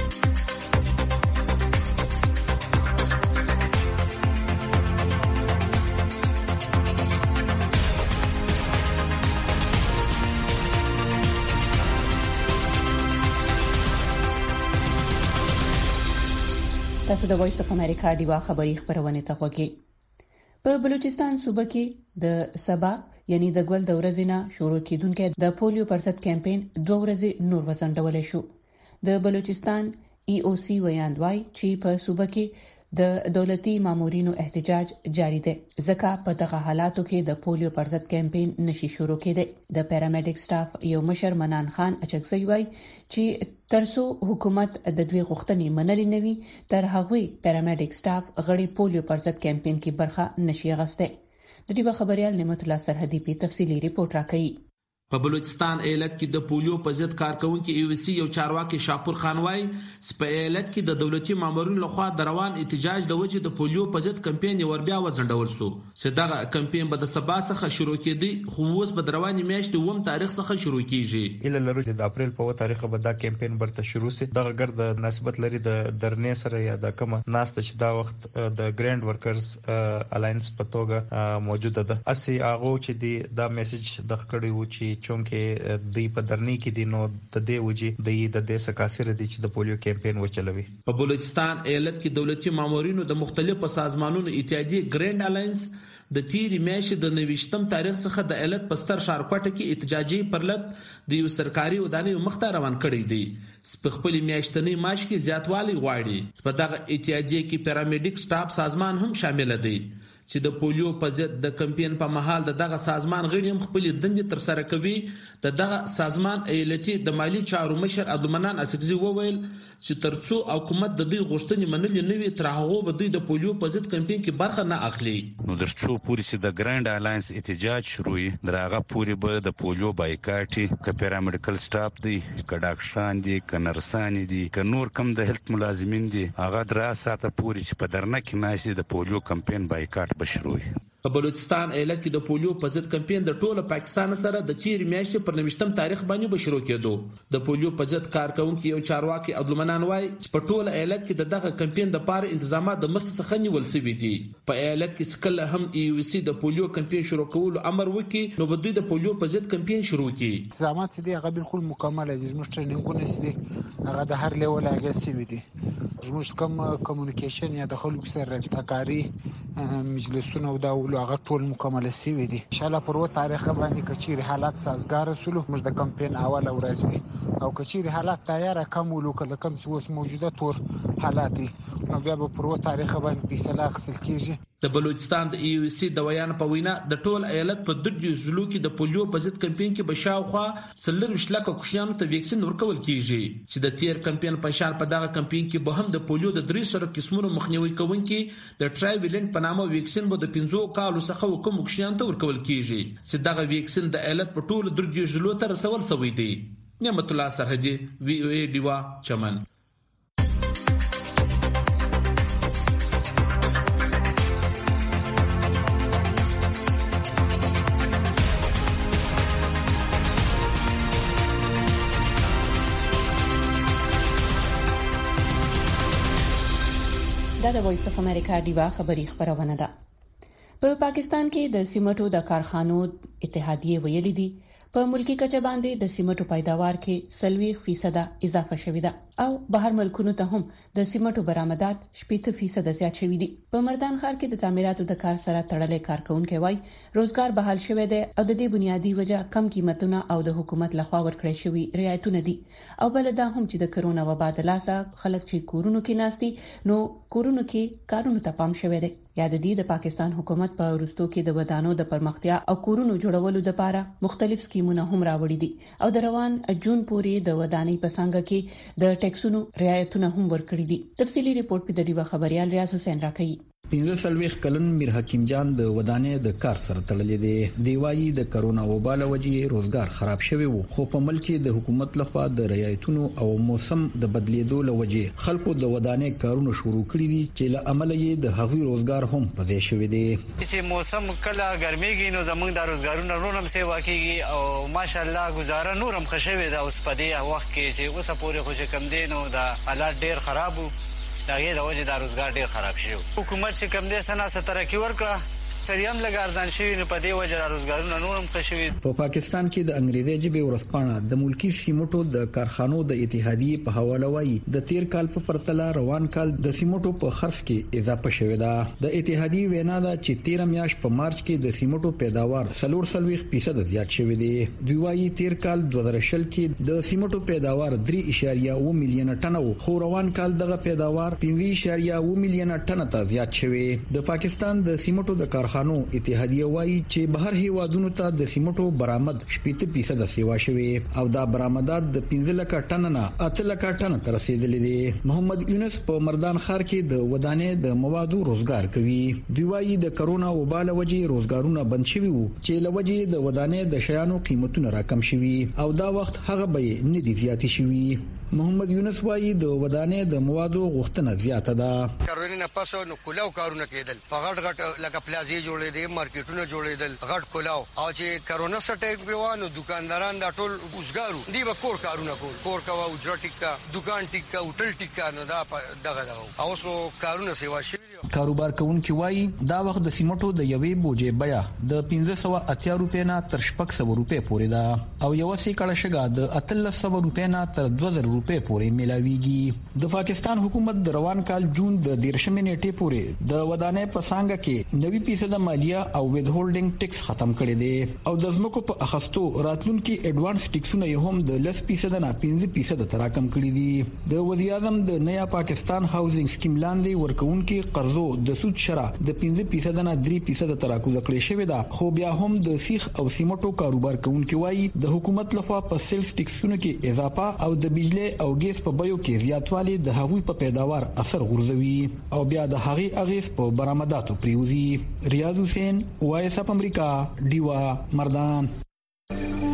تاسو د وایس اف امریکا دیوا خبری خبرونه ته وګورئ. په بلوچستان صوبه کې د سبا یعنی د ګول د ورځې نه شروع کیدونکې د پولیو پر ضد کمپاین 2 ورځې نور وسنډول شو. د بلوچستان ای او سی ویاندوی چې په صوبه کې د دولتي مامورینو احتجاج جاری دی ځکه په دغه حالاتو کې د پولیو پر ضد کمپاین نشي شروع کېدی د پیرامیډیک سټاف یو مشر منان خان اچکزی وای چې ترڅو حکومت د دوی غوښتنې منلې نه وي تر هغه پیرامیډیک سټاف غړي پولیو پر ضد کمپاین کې برخه نشي اخیسته د دې خبريال نعمت الله سرحدي په تفصيلي ریپورت راکړي په بلوچستان ایالت کې د پولیو په ضد کارکونکو ایوسی یو چارواکي شاپور خان وای په ایالت کې د دولتي مامورینو لخوا د روان احتجاج د وجې د پولیو په ضد کمپاین وربیا وزندول شو چې دغه کمپاین به د سبا څخه شروع کېدی خو اوس به د رواني میاشتې وم تاریخ څخه شروع کیږي اله لرو د اپریل په تاریخ به دا کمپاین برته شروع سي دغه ګرد نسبت لري د درنې سره یا د کومه ناست چې دا وخت د ګراند ورکرز الاینس په توګه موجوده ده اسی هغه چې دا میسج د خکړی و چې چونکه د په درنې کې دي نو د دې وجې د سکاسر دي چې د پولیو کمپاین وچلوي په بلوچستان ایالت کې دولتي مامورینو د مختلفو سازمانونو اتحادیه ګراند الاینس د تیری میاشتې د 29 تاریخ څخه د ایالت په ستر ښارکوټه کې احتجاجي پرلط د یو سرکاري ودانۍ مخته روان کړی دی په خپل میاشتنی ماش کې زیاتوالی غواړي په دغه اتحادیه کې پیرامیډیک سټاف سازمان هم شامل دی چې د پولیو په ضد د کمپاین په محل دغه سازمان غړي هم خپل دندې تر سره کوي دغه سازمان ایالتي د مالی چارو مشر عبدالمنان اسکزي وویل چې ترڅو حکومت د دې غوښتنې منلې نه وي تر هغه به د پولیو په ضد کمپاین کې برخه نه اخلي نو درڅو پوری چې د ګراند الاینس احتجاج شروعي درغه پوری به د پولیو بایکاټي ک پیرامیډیکل سټاف دی ک ډاکټران دي ک نرسان دي ک نور کم د هیلث ملازمین دي هغه درا ساته پوری چې په درنه کې ناشې د پولیو کمپاین بایکاټ بشروي په بلوچستان ایالت کې د پولیو په ضد کمپاین د ټوله پاکستان سره د تیر میاشتې پر 29 تاریخ باندې به شروع کېدو د پولیو په ضد کارکونکو یو چارواکي عبدالمنان وای چې په ټوله ایالت کې دغه کمپاین د پاره تنظیمات د مخکې څخه نیول شوي دي په ایالت کې سکل هم ایوسی د پولیو کمپاین شروع کولو امر وکړي نو به دوی د پولیو په ضد کمپاین شروع کړي تنظیمات دي هغه بالکل مکمل دي زموږ ټریننګونه دي هغه د هر لیول هغه سوي دي زموږ کوم کمیونیکیشن یا د خلکو سره رابطه‌کاري مجلسونه او دا هغه ټول مکمل شوي دي ان شاء الله پر و تاریخ باندې کچیر حالات سازگار رسولو موږ د کمپاین اول ورځ او کچیر حالات تیار کم ولکل کم څه اوس موجوده تور حالات دي نو بیا په و تاریخ باندې فیصله اخیستل کیږي د بلوچستان د ایوسی د ویان په وینا د ټول ایالت په دغه ضلعو کې د پولیو په ضد کمپاین کې بشاوخه سلر وشلکه کوشنانو ته ویکسین ورکول کیږي چې د تیر کمپاین په شان په دغه کمپاین کې به هم د پولیو د 3 سره قسمونو مخنیوي کوونکې د ټرایویلنت په نامه ویکسین به د 15 کالو څخه کوم کوشنانو ته ورکول کیږي چې دغه ویکسین د ایالت په ټول درجه ضلعو ته رسول شوی دی نعمت الله سرحدي وی او ای دیوا چمن دا د وایس اف امریکا دیوا خبری خبرونه ده په پاکستان کې د سیمټو د کارخانو اتحادیه ویلي دي په ملکی کچه باندې د سیمټو پیداوار کې 30% اضافه شوې ده او بهر ملکونو ته هم د سیمټو برآمدات 80% زیات شوې دي په مردان ښار کې د تعمیراتو د کار سره تړلې کارکونکو وای روزګار بحال شوی دی او د دې بنیادی وجہ کم قیمتونه او د حکومت لخوا ورکړې شوی رعایتونه دي او بل دا هم چې د کرونا وبا د لاسه خلک چې کورونو کې ناستي نو کورونو کې کارونو ته پام شوی دی یاد دي د پاکستان حکومت په ورستو کې د ودانو د پرمختیا او کورونو جوړولو لپاره مختلف سکیمونه هم راوړي دي او د روان جون پورې د ودانۍ په څنګه کې د ټیکسونو رعایتونه هم ورکړي دي تفصيلي ریپورت په د دیوا خبريال ریاض حسین راکړي 15 کلن میر حکیم جان د ودانې د کار سره تړلې دي دیوایي د کرونا وبا له وجې روزګار خراب شوی وو خو په ملک د حکومت لخوا د رعایتونو او موسم د بدلیدو له وجې خلکو د ودانې کارونه شروع کړي دي چې له عمل یې د هغوی روزګار هم پدې شوی دی چې موسم کله ګرميږي نو زمونږ د روزګارونو رونم سیوا کیږي او ماشاءالله گزاره نورم خښوي دا اوس په دې وخت کې چې اوسه پورې خو کم دي نو دا حالات ډیر خراب وو داغه د وجه د روزګار ډیر خراب شو حکومت چې کم دې سنا سترکی ورکړه سریم لګارزان شوی نو په دې وجه روزګارونه نورم خشوي. په پاکستان کې د انګریزي ژبې ورځپاڼه د ملکی سیمټو د کارخانو د اتحادیې په حواله وایي د تیر کال په پرتله روان کال د سیمټو په خرڅ کې اضافه شوې ده. د اتحادیې وینا ده چې 13 میاشت په مارچ کې د سیمټو پیداوار 40% زیات شوی دی. دوی وايي تیر کال 2020 کې د سیمټو پیداوار 3.9 میلیون ټن او خو روان کال دغه پیداوار 5.9 میلیون ټن ته زیات شوی. د پاکستان د سیمټو د کارخانو اتحادیه وايي چې بهر هیوادونو ته د سیمټو برآمد 70% سیوا شوی او دا برآمدات د 15 لک ټن نه 8 لک ټن ته رسیدلې دي. محمد یونس په مردان ښار کې د ودانې د موادو روزګار کوي. دوی وايي د کرونا وباله وجې روزګارونه بند شوي وو چې لوجې د ودانې د شیانو قیمتونه راکم شوي او دا وخت هغه به نه دي زیاتې شوي. محمد یونس وايي د ودانې د موادو غوښتنه زیاته ده. کرونا نه پاسو نو کلاو کارونه کېدل په غټ لکه پلازې جوړېدل مارکیټونه جوړېدل غټ کلاو او چې کرونا سټیک ویوانو دکانداران دا ټول وزګارو دی به کور کارونه کور کوا اجرا ټیکا دکان ټیکا هوټل ټیکا نو دا دغه اوس نو کارونه سیوا شي. کاروبار کوونکي وايي دا وخت د سیمټو د یوې بوجې بیا د 1580 روپیا نه تر 600 روپیا پورې ده او یو سې کړه شګه د 1300 روپیا نه تر 2000 روپیا پورې ملاويږي. د پاکستان حکومت د روان کال جون د 13 نیټې پورې د ودانې په څنګه کې 90% مالیه او وید هولډینګ ټیکس ختم کړی دی او د ځمکو په اخستو راتلونکي ایڈوانس ټیکسونه یې هم د 10% نه 15% تراکم کړی دي. د وزیر اعظم د نیا پاکستان هاوزینګ سکیم لاندې ورکوونکي قرضو د سود شرح د 15% نه 3% تراکم کړی شوی دا خو بیا هم د سیخ او سیمټو کاروبار کوونکي وايي د حکومت لخوا په سیلز ټیکسونو کې اضافه او د بجلی او ګیس په بیو کې زیاتوالی د هغوی په پیداوار اثر غورځوي او بیا د هغې اغیز په برآمداتو پریوزي. ریاض حسین وایس اپ امریکا ډیوا مردان.